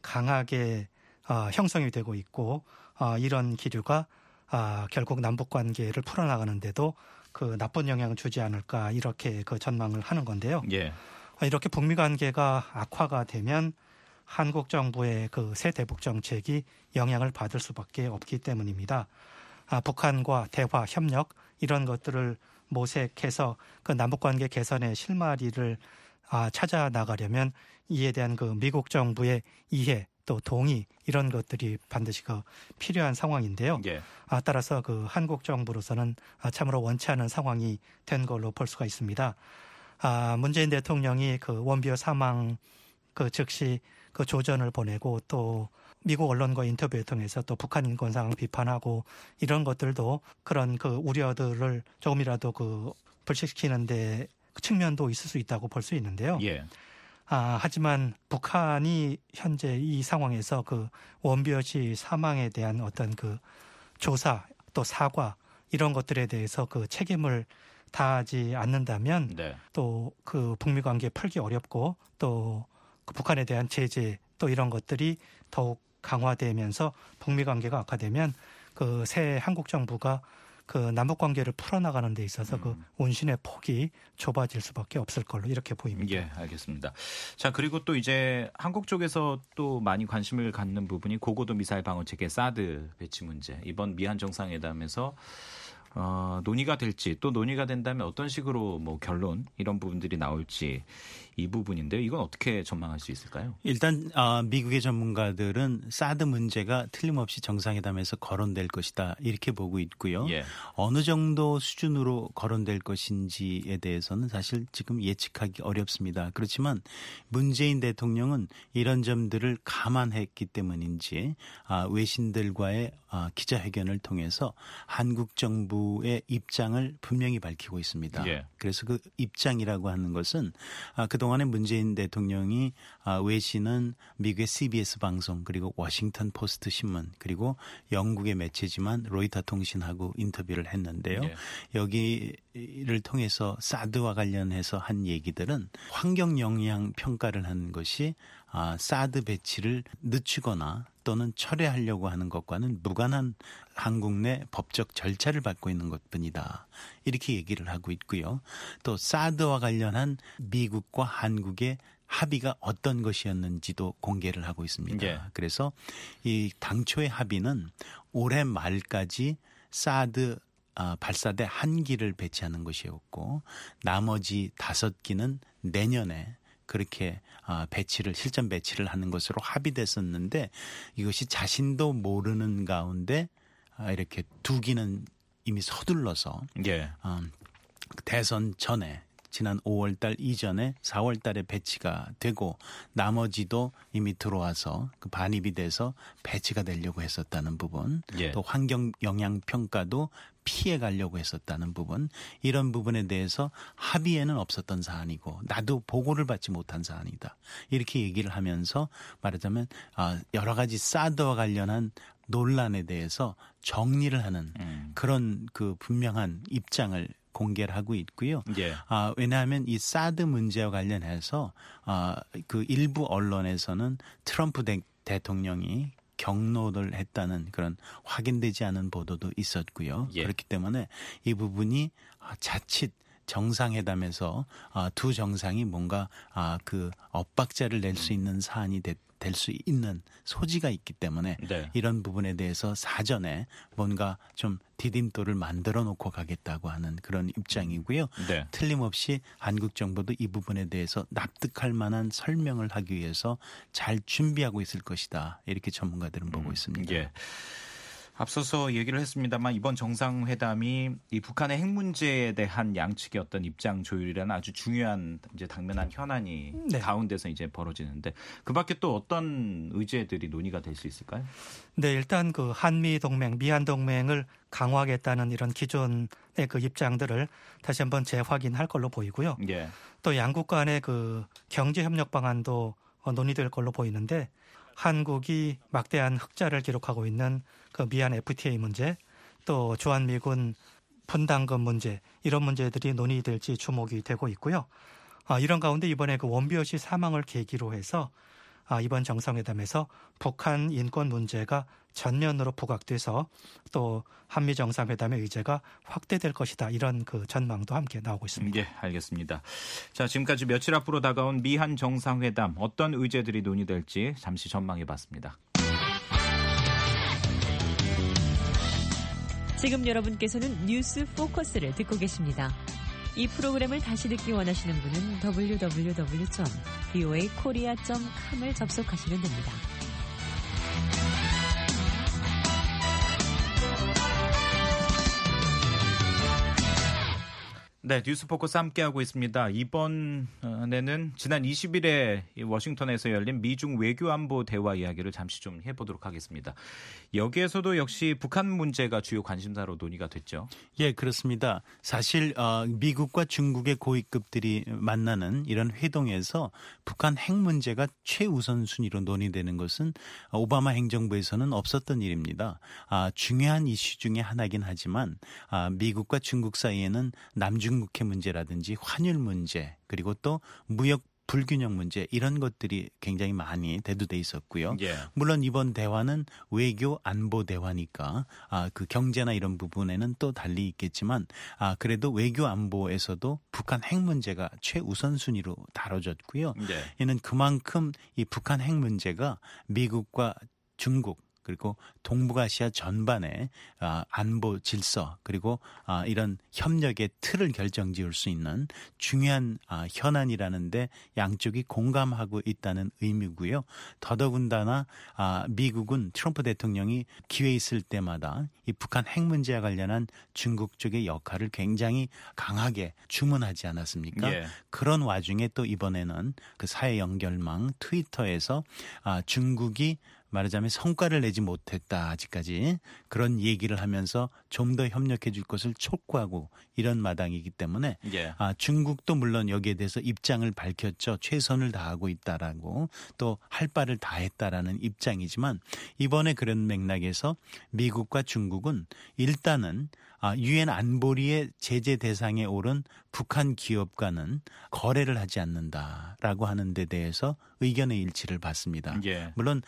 강하게 어, 형성이 되고 있고 어, 이런 기류가 아, 결국 남북 관계를 풀어나가는데도 그 나쁜 영향을 주지 않을까 이렇게 그 전망을 하는 건데요. 예. 이렇게 북미 관계가 악화가 되면 한국 정부의 그 새 대북 정책이 영향을 받을 수밖에 없기 때문입니다. 아, 북한과 대화, 협력 이런 것들을 모색해서 그 남북 관계 개선의 실마리를 아, 찾아 나가려면 이에 대한 그 미국 정부의 이해 또 동의 이런 것들이 반드시 그 필요한 상황인데요. 예. 아, 따라서 그 한국 정부로서는 아, 참으로 원치 않은 상황이 된 걸로 볼 수가 있습니다. 아, 문재인 대통령이 그 원비어 사망 그 즉시 그 조전을 보내고 또 미국 언론과 인터뷰를 통해서 또 북한 인권 상황 비판하고 이런 것들도 그런 그 우려들을 조금이라도 그 불식시키는데 측면도 있을 수 있다고 볼 수 있는데요. 예. 아, 하지만 북한이 현재 이 상황에서 그 원비어 씨 사망에 대한 어떤 그 조사 또 사과 이런 것들에 대해서 그 책임을 다하지 않는다면 네. 또 그 북미 관계 풀기 어렵고 또 그 북한에 대한 제재 또 이런 것들이 더욱 강화되면서 북미 관계가 악화되면 그 새 한국 정부가 그 남북 관계를 풀어나가는 데 있어서 음. 그 운신의 폭이 좁아질 수밖에 없을 걸로 이렇게 보입니다. 예, 알겠습니다. 자, 그리고 또 이제 한국 쪽에서 또 많이 관심을 갖는 부분이 고고도 미사일 방어 체계 사드 배치 문제. 이번 미한 정상회담에서 어, 논의가 될지 또 논의가 된다면 어떤 식으로 뭐 결론 이런 부분들이 나올지 이 부분인데요. 이건 어떻게 전망할 수 있을까요? 일단 어, 미국의 전문가들은 사드 문제가 틀림없이 정상회담에서 거론될 것이다 이렇게 보고 있고요. 예. 어느 정도 수준으로 거론될 것인지에 대해서는 사실 지금 예측하기 어렵습니다. 그렇지만 문재인 대통령은 이런 점들을 감안했기 때문인지 아, 외신들과의 아, 기자회견을 통해서 한국 정부의 입장을 분명히 밝히고 있습니다. 예. 그래서 그 입장이라고 하는 것은 아, 그동안에 문재인 대통령이 외신은 미국의 씨비에스 방송 그리고 워싱턴 포스트 신문 그리고 영국의 매체지만 로이터 통신하고 인터뷰를 했는데요. 예. 여기를 통해서 사드와 관련해서 한 얘기들은 환경 영향 평가를 하는 것이 아, 사드 배치를 늦추거나 또는 철회하려고 하는 것과는 무관한 한국 내 법적 절차를 밟고 있는 것뿐이다. 이렇게 얘기를 하고 있고요. 또 사드와 관련한 미국과 한국의 합의가 어떤 것이었는지도 공개를 하고 있습니다. 예. 그래서 이 당초의 합의는 올해 말까지 사드 발사대 한 기를 배치하는 것이었고 나머지 다섯 기는 내년에 그렇게 배치를 실전 배치를 하는 것으로 합의됐었는데 이것이 자신도 모르는 가운데 이렇게 두 기는 이미 서둘러서 예. 대선 전에 지난 오월 달 이전에 사월 달에 배치가 되고 나머지도 이미 들어와서 그 반입이 돼서 배치가 되려고 했었다는 부분 예. 또 환경 영향 평가도 피해 가려고 했었다는 부분 이런 부분에 대해서 합의에는 없었던 사안이고 나도 보고를 받지 못한 사안이다. 이렇게 얘기를 하면서 말하자면 여러 가지 사드와 관련한 논란에 대해서 정리를 하는 음. 그런 그 분명한 입장을 공개를 하고 있고요. 예. 아, 왜냐하면 이 사드 문제와 관련해서 아, 그 일부 언론에서는 트럼프 대, 대통령이 경로를 했다는 그런 확인되지 않은 보도도 있었고요. 예. 그렇기 때문에 이 부분이 자칫 정상회담에서 두 정상이 뭔가 그 엇박자를 낼 수 있는 사안이 될 수 있는 소지가 있기 때문에 네. 이런 부분에 대해서 사전에 뭔가 좀 디딤돌을 만들어 놓고 가겠다고 하는 그런 입장이고요. 네. 틀림없이 한국 정부도 이 부분에 대해서 납득할 만한 설명을 하기 위해서 잘 준비하고 있을 것이다. 이렇게 전문가들은 음, 보고 있습니다. 예. 앞서서 얘기를 했습니다만 이번 정상회담이 이 북한의 핵 문제에 대한 양측의 어떤 입장 조율이라는 아주 중요한 이제 당면한 현안이 네. 가운데서 이제 벌어지는데 그 밖에 또 어떤 의제들이 논의가 될 수 있을까요? 네, 일단 그 한미 동맹, 미한 동맹을 강화하겠다는 이런 기존의 그 입장들을 다시 한번 재확인할 걸로 보이고요. 예. 또 양국 간의 그 경제 협력 방안도 논의될 걸로 보이는데 한국이 막대한 흑자를 기록하고 있는 그 미한 에프티에이 문제, 또 주한미군 분담금 문제 이런 문제들이 논의될지 주목이 되고 있고요. 아, 이런 가운데 이번에 그 원비어 씨 사망을 계기로 해서 아, 이번 정상회담에서 북한 인권 문제가 전면으로 부각돼서 또 한미 정상회담의 의제가 확대될 것이다. 이런 그 전망도 함께 나오고 있습니다. 예, 알겠습니다. 자, 지금까지 며칠 앞으로 다가온 미한 정상회담 어떤 의제들이 논의될지 잠시 전망해봤습니다. 지금 여러분께서는 뉴스 포커스를 듣고 계십니다. 이 프로그램을 다시 듣기 원하시는 분은 더블유 더블유 더블유 점 브이오에이 코리아 점 컴을 접속하시면 됩니다. 네, 뉴스포커스 함께하고 있습니다. 이번에는 지난 이십 일에 워싱턴에서 열린 미중 외교안보 대화 이야기를 잠시 좀 해보도록 하겠습니다. 여기에서도 역시 북한 문제가 주요 관심사로 논의가 됐죠. 예, 그렇습니다. 사실 미국과 중국의 고위급들이 만나는 이런 회동에서 북한 핵 문제가 최우선순위로 논의되는 것은 오바마 행정부에서는 없었던 일입니다. 중요한 이슈 중에 하나이긴 하지만 미국과 중국 사이에는 남중 국해 문제라든지 환율 문제 그리고 또 무역 불균형 문제 이런 것들이 굉장히 많이 대두돼 있었고요. 예. 물론 이번 대화는 외교 안보 대화니까 아, 그 경제나 이런 부분에는 또 달리 있겠지만 아, 그래도 외교 안보에서도 북한 핵 문제가 최우선 순위로 다뤄졌고요. 예. 이는 그만큼 이 북한 핵 문제가 미국과 중국 그리고 동북아시아 전반의 안보 질서 그리고 이런 협력의 틀을 결정지을 수 있는 중요한 현안이라는 데 양쪽이 공감하고 있다는 의미고요. 더더군다나 미국은 트럼프 대통령이 기회 있을 때마다 이 북한 핵 문제와 관련한 중국 쪽의 역할을 굉장히 강하게 주문하지 않았습니까? 예. 그런 와중에 또 이번에는 그 사회 연결망 트위터에서 중국이 말하자면 성과를 내지 못했다 아직까지 그런 얘기를 하면서 좀 더 협력해 줄 것을 촉구하고 이런 마당이기 때문에 예. 아, 중국도 물론 여기에 대해서 입장을 밝혔죠. 최선을 다하고 있다라고 또 할 바를 다했다라는 입장이지만 이번에 그런 맥락에서 미국과 중국은 일단은 유엔 안보리의 제재 대상에 오른 북한 기업과는 거래를 하지 않는다라고 하는 데 대해서 의견의 일치를 봤습니다. 예. 물론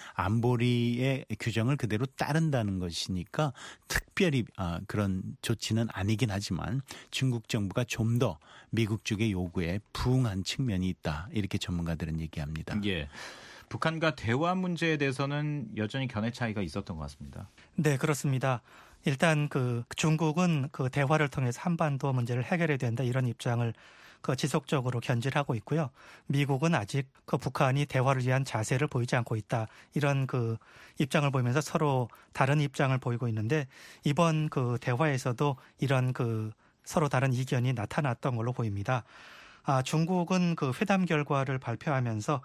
안보리의 규정을 그대로 따른다는 것이니까 특별히 그런 조치는 아니긴 하지만 중국 정부가 좀 더 미국 쪽의 요구에 부응한 측면이 있다. 이렇게 전문가들은 얘기합니다. 예. 북한과 대화 문제에 대해서는 여전히 견해 차이가 있었던 것 같습니다. 네, 그렇습니다. 일단 그 중국은 그 대화를 통해서 한반도 문제를 해결해야 된다 이런 입장을 그 지속적으로 견지하고 있고요. 미국은 아직 그 북한이 대화를 위한 자세를 보이지 않고 있다 이런 그 입장을 보이면서 서로 다른 입장을 보이고 있는데 이번 그 대화에서도 이런 그 서로 다른 이견이 나타났던 걸로 보입니다. 아, 중국은 그 회담 결과를 발표하면서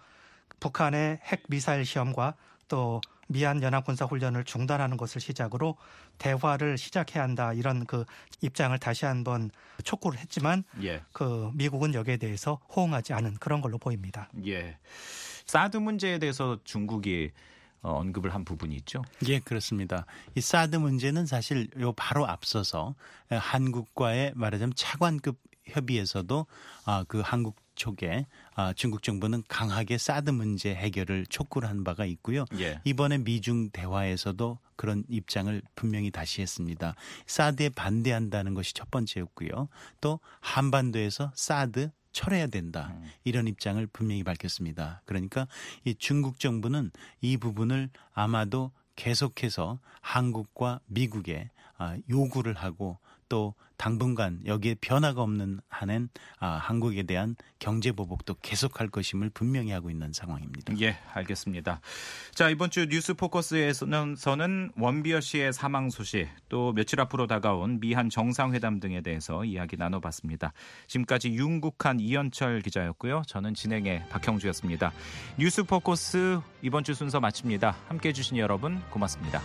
북한의 핵 미사일 시험과 또 미얀 연합군사훈련을 중단하는 것을 시작으로 대화를 시작해야 한다 이런 그 입장을 다시 한번 촉구를 했지만 예. 그 미국은 여기에 대해서 호응하지 않은 그런 걸로 보입니다. 예. 사드 문제에 대해서 중국이 언급을 한 부분이 있죠. 예, 그렇습니다. 이 사드 문제는 사실 요 바로 앞서서 한국과의 말하자면 차관급 협의에서도 아, 그 한국 쪽에 아, 중국 정부는 강하게 사드 문제 해결을 촉구를 한 바가 있고요. 예. 이번에 미중 대화에서도 그런 입장을 분명히 다시 했습니다. 사드에 반대한다는 것이 첫 번째였고요. 또 한반도에서 사드 철회해야 된다. 이런 입장을 분명히 밝혔습니다. 그러니까 이 중국 정부는 이 부분을 아마도 계속해서 한국과 미국에 요구를 하고 또 당분간 여기에 변화가 없는 한엔 한국에 대한 경제 보복도 계속할 것임을 분명히 하고 있는 상황입니다. 예, 알겠습니다. 자, 이번 주 뉴스 포커스에서는 원비어 씨의 사망 소식 또 며칠 앞으로 다가온 미한 정상회담 등에 대해서 이야기 나눠봤습니다. 지금까지 윤국한 이현철 기자였고요. 저는 진행의 박형주였습니다. 뉴스 포커스 이번 주 순서 마칩니다. 함께해 주신 여러분 고맙습니다.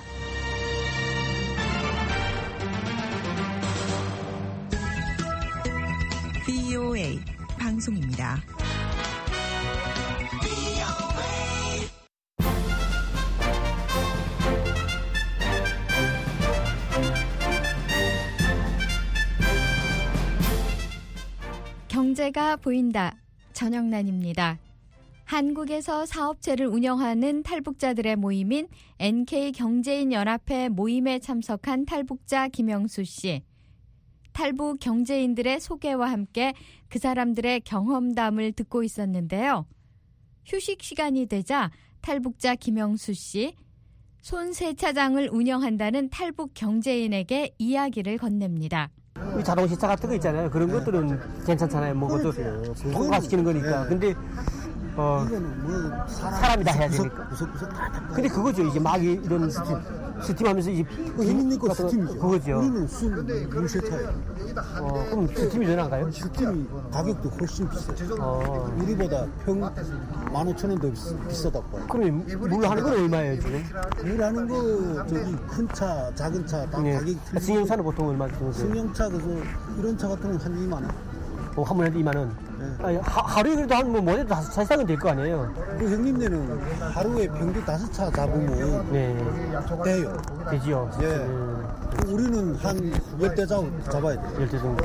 브이오에이 방송입니다. 경제가 보인다. 전영란입니다. 한국에서 사업체를 운영하는 탈북자들의 모임인 엔케이경제인연합회 모임에 참석한 탈북자 김영수 씨. 탈북 경제인들의 소개와 함께 그 사람들의 경험담을 듣고 있었는데요. 휴식 시간이 되자 탈북자 김영수 씨, 손세차장을 운영한다는 탈북 경제인에게 이야기를 건넵니다. 자동시차 같은 거 있잖아요. 그런 것들은 괜찮잖아요. 뭐 그것도 통과시키는 거니까. 근데 어, 사람이 다 해야 되니까. 근데 그거죠. 이제 막 이런 스팀, 스팀하면서 이제 힘 있는 거 스팀이죠. 그거죠. 우리는 술, 물세차예요. 어, 그럼 스팀이 더 나은가요? 스팀이 가격도 훨씬 비싸요. 어. 우리보다 평 만 오천 원 더 비싸다고 봐요. 그럼 물 하는 건 얼마예요 지금? 물 하는 거 저기 큰 차, 작은 차 다 네. 가격이 틀리고. 승용차는 보통 얼마 정도? 승용차 그거 이런 차 같은 건 한 이만 원. 어, 한 번에 이만 원. 네. 아니, 하, 하루에 그래도 한 뭐 뭐래도 다섯 차 이상은 될 거 아니에요? 그 형님네는 하루에 평균 다섯 차 잡으면 네. 돼요. 되지요. 예. 네. 우리는 한 열대 잡아야 돼요. 열대 정도.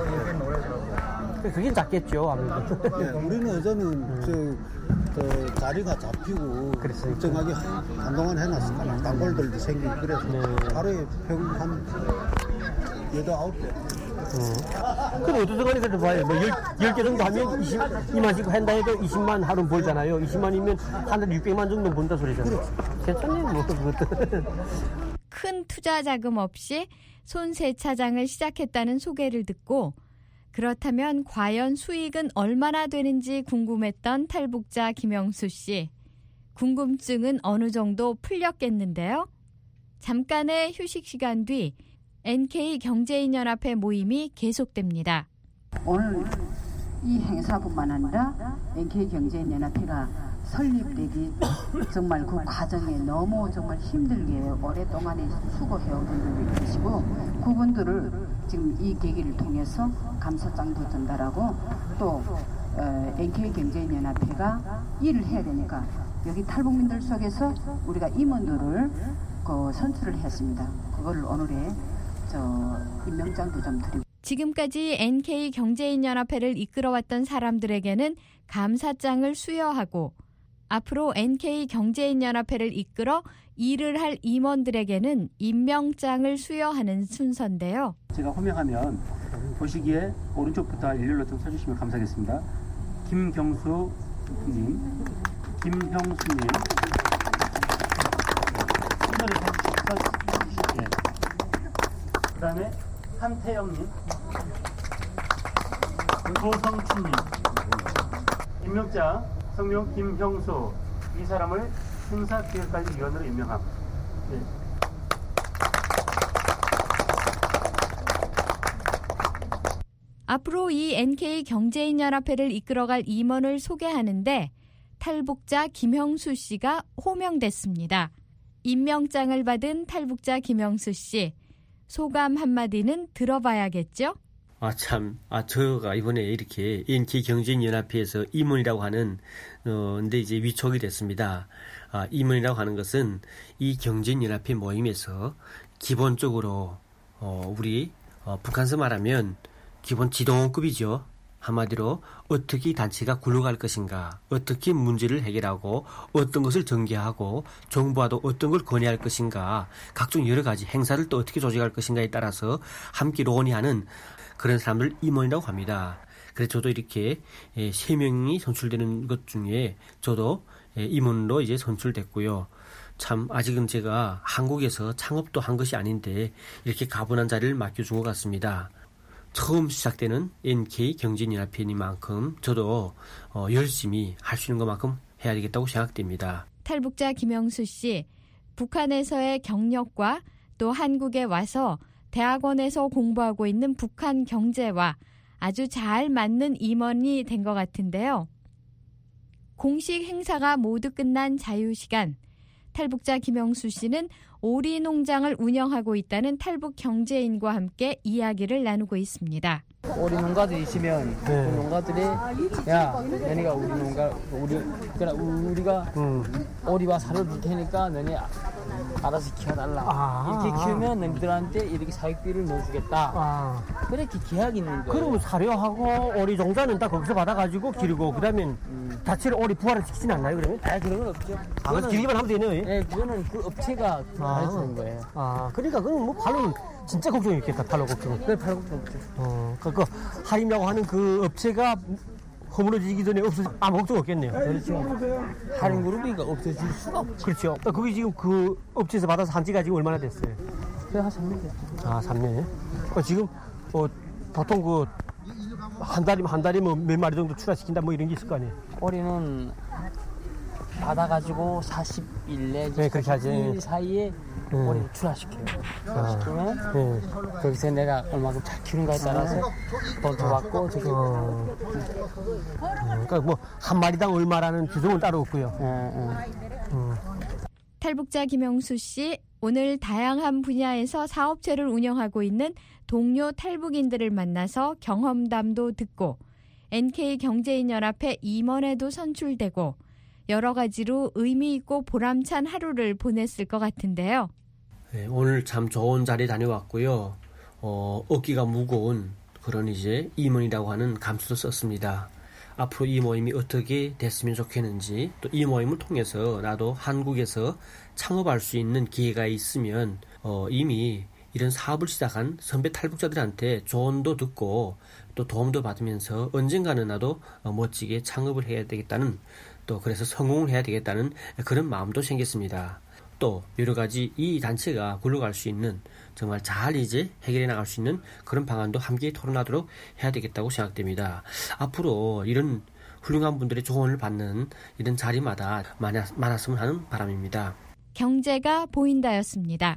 그게 작겠죠, 아무래도. 네, 우리는 어제는 음. 저, 저 자리가 잡히고 일정하게 한동안 해놨으니까 단골들도 생기고 그래서 네. 하루에 평균 한 여덟 아홉 대. 어. 그럼 어떤 거에서도 봐요. 뭐, 열 개 정도 하면 이십, 이만씩 한다 해도 이십만 하루 벌잖아요. 이십만이면 한 달에 육백만 정도 번다 소리잖아요. 괜찮네요, 뭐, 그것도. 큰 투자 자금 없이 손세차장을 시작했다는 소개를 듣고 그렇다면 과연 수익은 얼마나 되는지 궁금했던 탈북자 김영수 씨. 궁금증은 어느 정도 풀렸겠는데요. 잠깐의 휴식 시간 뒤 엔케이경제인연합회 모임이 계속됩니다. 오늘 이 행사뿐만 아니라 엔케이경제인연합회가 설립되기 정말 그 과정에 너무 정말 힘들게 오랫동안에 수고해온 분들이 계시고 그분들을 지금 이 계기를 통해서 감사장도 전달하고 또 어, 엔케이 경제인연합회가 일을 해야 되니까 여기 탈북민들 속에서 우리가 임원들을 그 선출을 했습니다. 그거를 오늘의 저 임명장도 좀 드리고. 지금까지 엔케이 경제인연합회를 이끌어왔던 사람들에게는 감사장을 수여하고 앞으로 엔케이 경제인연합회를 이끌어 일을 할 임원들에게는 임명장을 수여하는 순서인데요. 제가 호명하면 보시기에 오른쪽부터 일렬로 좀 서주시면 감사하겠습니다. 김경수님, 김형수님, 네. 그 다음에 한태영님, 조성춘님, 임명장 성명 김형수 이 사람을 행사기획관리위원으로 임명함. 네. 앞으로 이 엔케이 경제인연합회를 이끌어갈 임원을 소개하는데 탈북자 김형수 씨가 호명됐습니다. 임명장을 받은 탈북자 김형수 씨, 소감 한마디는 들어봐야겠죠? 아, 참, 아, 저가 이번에 이렇게 엔케이 경제인연합회에서 임원이라고 하는, 어, 근데 이제 위촉이 됐습니다. 아, 임원이라고 하는 것은 이 경제인연합회 모임에서 기본적으로, 어, 우리, 어, 북한서 말하면 기본 지도원급이죠. 한마디로 어떻게 이 단체가 굴러갈 것인가, 어떻게 문제를 해결하고 어떤 것을 전개하고 정부와도 어떤 걸 건의할 것인가, 각종 여러 가지 행사를 또 어떻게 조직할 것인가에 따라서 함께 논의하는 그런 사람들 임원이라고 합니다. 그래서 저도 이렇게 세 명이 선출되는 것 중에 저도 임원으로 이제 선출됐고요. 참 아직은 제가 한국에서 창업도 한 것이 아닌데 이렇게 가분한 자리를 맡겨준 것 같습니다. 처음 시작되는 엔케이 경제인연합회니만큼 저도 어, 열심히 할 수 있는 것만큼 해야 되겠다고 생각됩니다. 탈북자 김형수 씨, 북한에서의 경력과 또 한국에 와서 대학원에서 공부하고 있는 북한 경제와 아주 잘 맞는 임원이 된 것 같은데요. 공식 행사가 모두 끝난 자유시간, 탈북자 김형수 씨는 오리 농장을 운영하고 있다는 탈북 경제인과 함께 이야기를 나누고 있습니다. 오리 농가들이 있으면 네. 그 농가들이 야, 너네가 우리 농가 우리 그러니까 우리가 음. 오리와 살을 줄 테니까 너네 알아서 키워달라. 아, 이렇게 키우면 너희들한테 이렇게 사육비를 넣어주겠다. 아. 그렇게 계약이 있는 거예요. 그러면 사료하고 오리 종자는 다 거기서 받아가지고 기르고 그다음에 음. 자체를 오리 부화를 시키진 않나요 그러면? 아 그런 건 없죠. 아, 그래서 기르기만 하면 되네요. 네, 그거는 그 업체가 아. 해주는 거예요. 아, 그러니까 그건 뭐 발로 진짜 걱정이 있겠다. 발로 걱정. 네, 발로 걱정 없죠. 어, 그, 그 할인이라고 하는 그 업체가 허물어지기 전에 없어 아무 걱정 없겠네요. 그렇죠. 할인 그룹이가 없어질 수가 없죠. 그렇죠. 그게 지금 그 업체에서 받아서 한 지가 지금 얼마나 됐어요? 네, 한 삼 년 됐죠. 아, 삼 년에? 그러니까 지금 어, 보통 그 한 달이면 한 달이면 몇 마리 정도 출하시킨다 뭐 이런 게 있을 거 아니에요? 올해는 받아가지고 사십 일 내지 네, 그렇게 하지. 일 사이에 음. 올해 출하시켜요. 아. 그러면 네. 거기서 내가 얼마큼 잘 키우는가에 따라서 돈 더 받고 저기. 어. 음, 그러니까 뭐 한 마리당 얼마라는 규정은 따로 없고요. 음, 음. 음. 탈북자 김형수 씨, 오늘 다양한 분야에서 사업체를 운영하고 있는 동료 탈북인들을 만나서 경험담도 듣고 엔케이 경제인연합회 임원에도 선출되고 여러 가지로 의미 있고 보람찬 하루를 보냈을 것 같은데요. 네, 오늘 참 좋은 자리 다녀왔고요. 어, 어깨가 무거운 그런 이제 임원이라고 하는 감수도 썼습니다. 앞으로 이 모임이 어떻게 됐으면 좋겠는지, 또 이 모임을 통해서 나도 한국에서 창업할 수 있는 기회가 있으면 어, 이미 이런 사업을 시작한 선배 탈북자들한테 조언도 듣고 또 도움도 받으면서 언젠가는 나도 어, 멋지게 창업을 해야 되겠다는, 또 그래서 성공을 해야 되겠다는 그런 마음도 생겼습니다. 또 여러 가지 이 단체가 굴러갈 수 있는, 정말 잘 이제 해결해 나갈 수 있는 그런 방안도 함께 토론하도록 해야 되겠다고 생각됩니다. 앞으로 이런 훌륭한 분들의 조언을 받는 이런 자리마다 많았, 많았으면 하는 바람입니다. 경제가 보인다였습니다.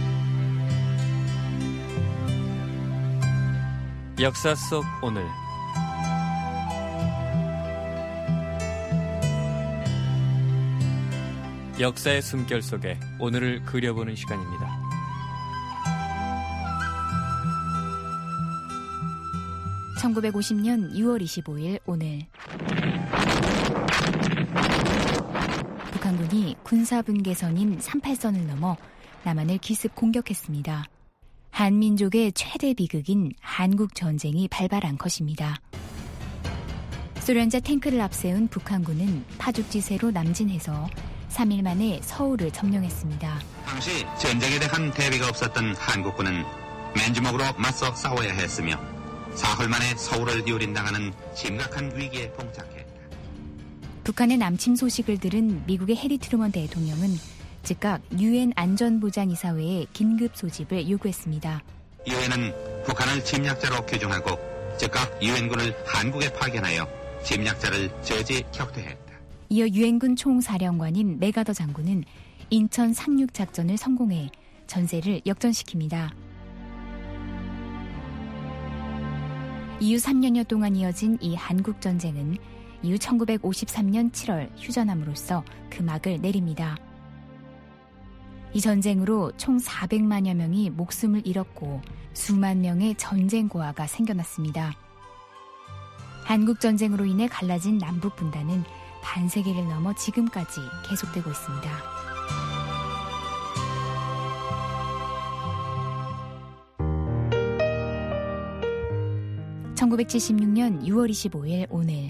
역사 속 오늘 역사의 숨결 속에 오늘을 그려보는 시간입니다. 천구백오십 년 유월 이십오일 오늘 북한군이 군사분계선인 삼팔선을 넘어 남한을 기습 공격했습니다. 한민족의 최대 비극인 한국전쟁이 발발한 것입니다. 소련제 탱크를 앞세운 북한군은 파죽지세로 남진해서 삼 일 만에 서울을 점령했습니다. 당시 전쟁에 대한 대비가 없었던 한국군은 맨주먹으로 맞서 싸워야 했으며 사흘 만에 서울을 유린당하는 심각한 위기에 봉착했다. 북한의 남침 소식을 들은 미국의 해리 트루먼 대통령은 즉각 유엔 안전보장이사회에 긴급 소집을 요구했습니다. 유엔은 북한을 침략자로 규정하고 즉각 유엔군을 한국에 파견하여 침략자를 저지 격퇴했다. 이어 유엔군 총사령관인 메가더 장군은 인천 상륙작전을 성공해 전세를 역전시킵니다. 이후 삼 년여 동안 이어진 이 한국전쟁은 이후 천구백오십삼 년 칠월 휴전함으로써 금막을 내립니다. 이 전쟁으로 총 사백만여 명이 목숨을 잃었고 수만 명의 전쟁 고아가 생겨났습니다. 한국전쟁으로 인해 갈라진 남북 분단은 반세기를 넘어 지금까지 계속되고 있습니다. 천구백칠십육 년 유월 이십오일 오늘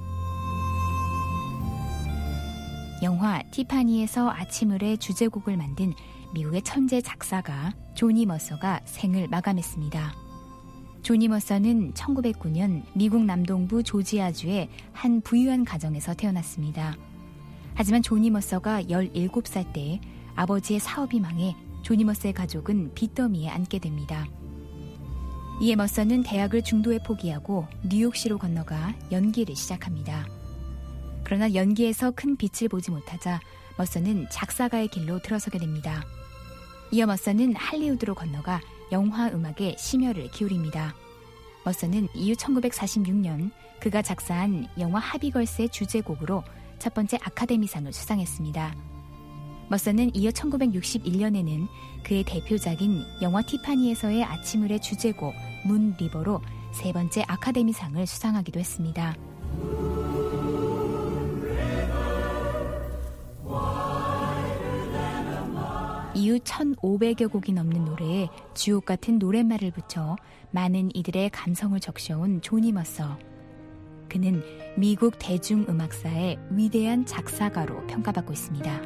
영화 티파니에서 아침을의 주제곡을 만든 미국의 천재 작사가 조니 머서가 생을 마감했습니다. 조니 머서는 천구백구 년 미국 남동부 조지아주의 한 부유한 가정에서 태어났습니다. 하지만 조니 머서가 열일곱 살 때 아버지의 사업이 망해 조니 머서의 가족은 빚더미에 앉게 됩니다. 이에 머서는 대학을 중도에 포기하고 뉴욕시로 건너가 연기를 시작합니다. 그러나 연기에서 큰 빛을 보지 못하자 머서는 작사가의 길로 들어서게 됩니다. 이어 머서는 할리우드로 건너가 영화 음악에 심혈을 기울입니다. 머서는 이후 천구백사십육 년 그가 작사한 영화 하비걸스의 주제곡으로 첫 번째 아카데미상을 수상했습니다. 머서는 이어 천구백육십일 년에는 그의 대표작인 영화 티파니에서의 아침을의 주제곡 문 리버로 세 번째 아카데미상을 수상하기도 했습니다. 이후 천오백여 곡이 넘는 노래에 주옥 같은 노랫말을 붙여 많은 이들의 감성을 적셔온 조니 머서. 그는 미국 대중음악사의 위대한 작사가로 평가받고 있습니다.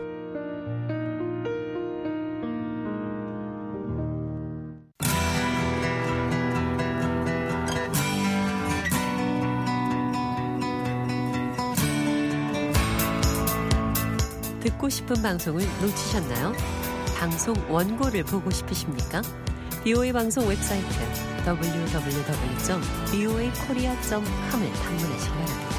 듣고 싶은 방송을 놓치셨나요? 방송 원고를 보고 싶으십니까? 비오에이 방송 웹사이트 더블유 더블유 더블유 점 비오에이 코리아 점 컴을 방문하시기 바랍니다.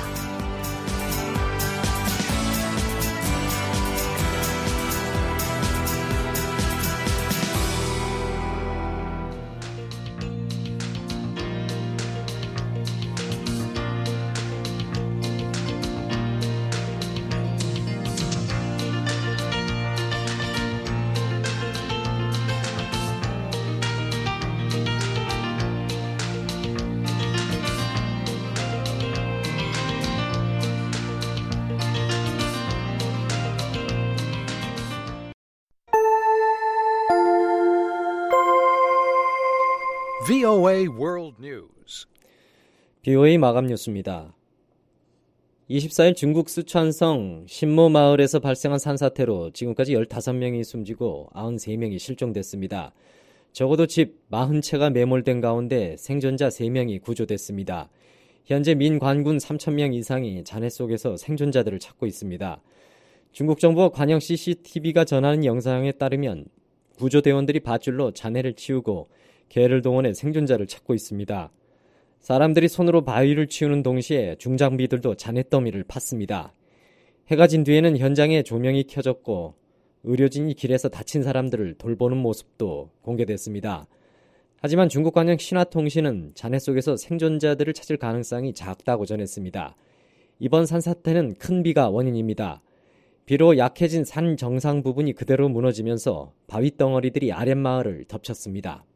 브이오에이 World News. 비오에이 마감 뉴스입니다. 이십사일 중국 쓰촨성 신모 마을에서 발생한 산사태로 지금까지 열다섯 명이 숨지고 구십삼 명이 실종됐습니다. 적어도 집 사십 채가 매몰된 가운데 생존자 세 명이 구조됐습니다. 현재 민 관군 삼천 명 이상이 잔해 속에서 생존자들을 찾고 있습니다. 중국 정부와 관영 씨씨티비가 전하는 영상에 따르면 구조대원들이 밧줄로 잔해를 치우고 개를 동원해 생존자를 찾고 있습니다. 사람들이 손으로 바위를 치우는 동시에 중장비들도 잔해더미를 팠습니다. 해가 진 뒤에는 현장에 조명이 켜졌고 의료진이 길에서 다친 사람들을 돌보는 모습도 공개됐습니다. 하지만 중국 관영 신화통신은 잔해 속에서 생존자들을 찾을 가능성이 작다고 전했습니다. 이번 산사태는 큰 비가 원인입니다. 비로 약해진 산 정상 부분이 그대로 무너지면서 바위 덩어리들이 아랫마을을 덮쳤습니다.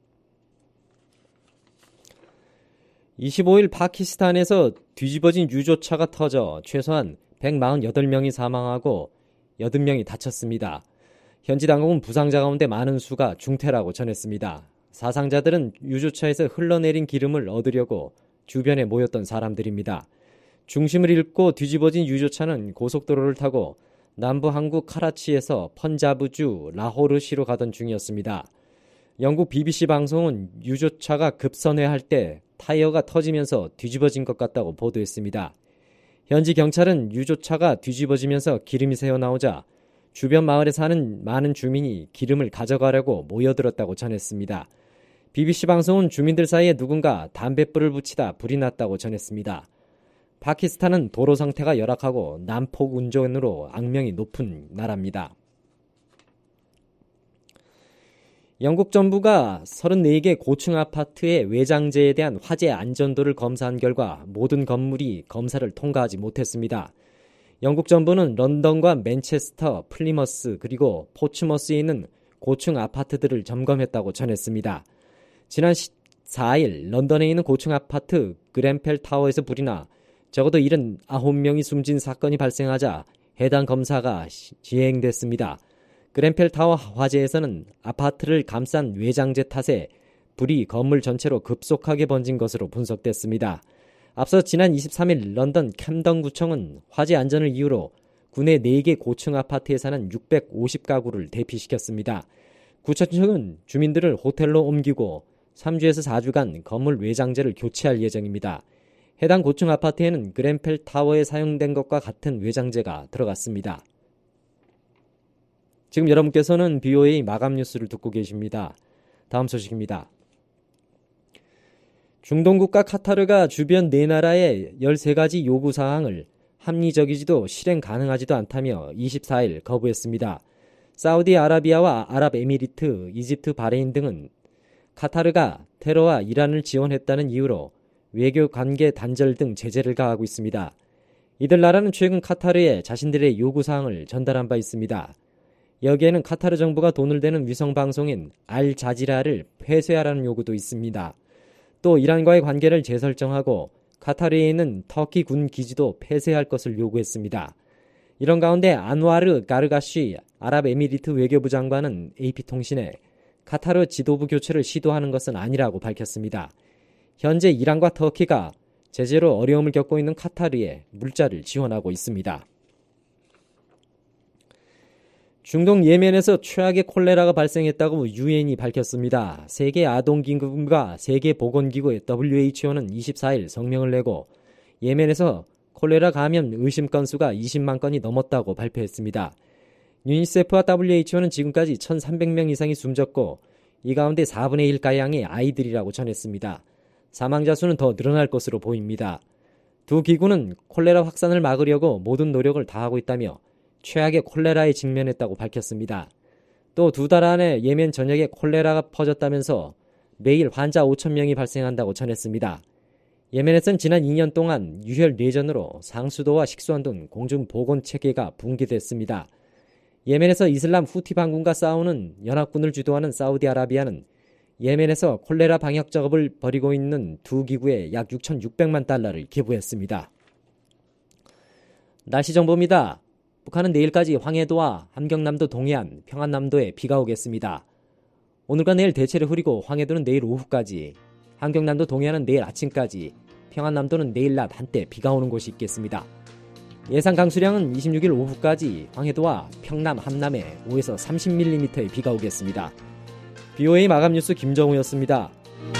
이십오일 파키스탄에서 뒤집어진 유조차가 터져 최소한 백사십팔 명이 사망하고 여든 명이 다쳤습니다. 현지 당국은 부상자 가운데 많은 수가 중태라고 전했습니다. 사상자들은 유조차에서 흘러내린 기름을 얻으려고 주변에 모였던 사람들입니다. 중심을 잃고 뒤집어진 유조차는 고속도로를 타고 남부 항구 카라치에서 펀자브주 라호르시로 가던 중이었습니다. 영국 비비씨 방송은 유조차가 급선회할 때 타이어가 터지면서 뒤집어진 것 같다고 보도했습니다. 현지 경찰은 유조차가 뒤집어지면서 기름이 새어나오자 주변 마을에 사는 많은 주민이 기름을 가져가려고 모여들었다고 전했습니다. 비비씨 방송은 주민들 사이에 누군가 담뱃불을 붙이다 불이 났다고 전했습니다. 파키스탄은 도로 상태가 열악하고 난폭 운전으로 악명이 높은 나라입니다. 영국 정부가 서른네 개 고층 아파트의 외장재에 대한 화재 안전도를 검사한 결과 모든 건물이 검사를 통과하지 못했습니다. 영국 정부는 런던과 맨체스터, 플리머스 그리고 포츠머스에 있는 고층 아파트들을 점검했다고 전했습니다. 지난 십사일 런던에 있는 고층 아파트 그랜펠 타워에서 불이 나 적어도 칠십구 명이 숨진 사건이 발생하자 해당 검사가 시행됐습니다. 그랜펠 타워 화재에서는 아파트를 감싼 외장재 탓에 불이 건물 전체로 급속하게 번진 것으로 분석됐습니다. 앞서 지난 이십삼일 런던 캠던구청은 화재 안전을 이유로 구내 네 개 고층 아파트에 사는 육백오십 가구를 대피시켰습니다. 구청 측은 주민들을 호텔로 옮기고 삼 주에서 사 주간 건물 외장재를 교체할 예정입니다. 해당 고층 아파트에는 그랜펠 타워에 사용된 것과 같은 외장재가 들어갔습니다. 지금 여러분께서는 비오에이 마감 뉴스를 듣고 계십니다. 다음 소식입니다. 중동 국가 카타르가 주변 네 나라의 열세 가지 요구사항을 합리적이지도 실행 가능하지도 않다며 이십사일 거부했습니다. 사우디아라비아와 아랍에미리트, 이집트, 바레인 등은 카타르가 테러와 이란을 지원했다는 이유로 외교 관계 단절 등 제재를 가하고 있습니다. 이들 나라는 최근 카타르에 자신들의 요구사항을 전달한 바 있습니다. 여기에는 카타르 정부가 돈을 대는 위성방송인 알자지라를 폐쇄하라는 요구도 있습니다. 또 이란과의 관계를 재설정하고 카타르에 있는 터키 군 기지도 폐쇄할 것을 요구했습니다. 이런 가운데 안와르 가르가시 아랍에미리트 외교부 장관은 에이피통신에 카타르 지도부 교체를 시도하는 것은 아니라고 밝혔습니다. 현재 이란과 터키가 제재로 어려움을 겪고 있는 카타르에 물자를 지원하고 있습니다. 중동 예멘에서 최악의 콜레라가 발생했다고 유엔이 밝혔습니다. 세계 아동기금과 세계보건기구 더블유에이치오는 이십사일 성명을 내고 예멘에서 콜레라 감염 의심 건수가 이십만 건이 넘었다고 발표했습니다. 유니세프와 더블유에이치오는 지금까지 천삼백 명 이상이 숨졌고 이 가운데 사분의 일가량이 아이들이라고 전했습니다. 사망자 수는 더 늘어날 것으로 보입니다. 두 기구는 콜레라 확산을 막으려고 모든 노력을 다하고 있다며 최악의 콜레라에 직면했다고 밝혔습니다. 또 두 달 안에 예멘 전역에 콜레라가 퍼졌다면서 매일 환자 오천 명이 발생한다고 전했습니다. 예멘에서는 지난 이 년 동안 유혈 내전으로 상수도와 식수원 등 공중보건체계가 붕괴됐습니다. 예멘에서 이슬람 후티 반군과 싸우는 연합군을 주도하는 사우디아라비아는 예멘에서 콜레라 방역 작업을 벌이고 있는 두 기구에 약 육천육백만 달러를 기부했습니다. 날씨 정보입니다. 북한은 내일까지 황해도와 함경남도 동해안, 평안남도에 비가 오겠습니다. 오늘과 내일 대체로 흐리고 황해도는 내일 오후까지, 함경남도 동해안은 내일 아침까지, 평안남도는 내일 낮 한때 비가 오는 곳이 있겠습니다. 예상 강수량은 이십육일 오후까지 황해도와 평남, 함남에 오에서 삼십 밀리미터의 비가 오겠습니다. 비오에이 마감 뉴스 김정우였습니다.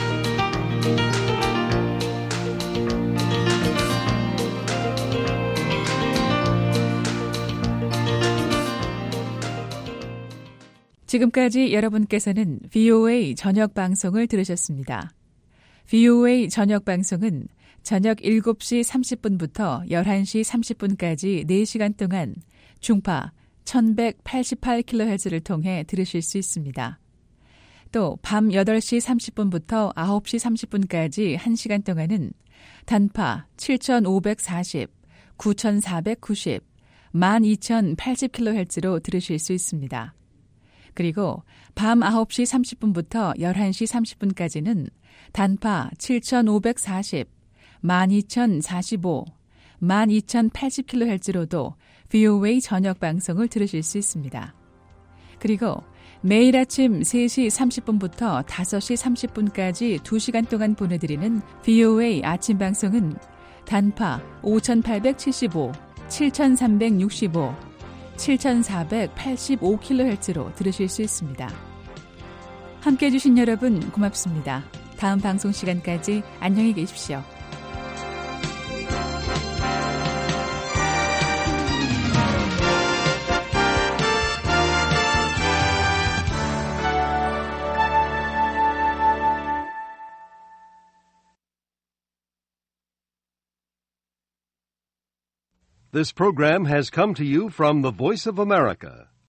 지금까지 여러분께서는 비오에이 저녁 방송을 들으셨습니다. 비오에이 저녁 방송은 저녁 일곱 시 삼십 분부터 열한 시 삼십 분까지 네 시간 동안 중파 천백팔십팔 킬로헤르츠를 통해 들으실 수 있습니다. 또 밤 여덟 시 삼십 분부터 아홉 시 삼십 분까지 한 시간 동안은 단파 칠천오백사십, 구천사백구십, 만 이천팔십 킬로헤르츠로 들으실 수 있습니다. 그리고 밤 아홉 시 삼십 분부터 열한 시 삼십 분까지는 단파 칠천오백사십, 만 이천사십오, 만 이천팔십 킬로헤르츠로도 브이오에이 저녁 방송을 들으실 수 있습니다. 그리고 매일 아침 세 시 삼십 분부터 다섯 시 삼십 분까지 두 시간 동안 보내드리는 브이오에이 아침 방송은 단파 오천팔백칠십오, 칠천삼백육십오, 칠천사백팔십오 킬로헤르츠로 들으실 수 있습니다. 함께해 주신 여러분 고맙습니다. 다음 방송 시간까지 안녕히 계십시오. This program has come to you from the Voice of America,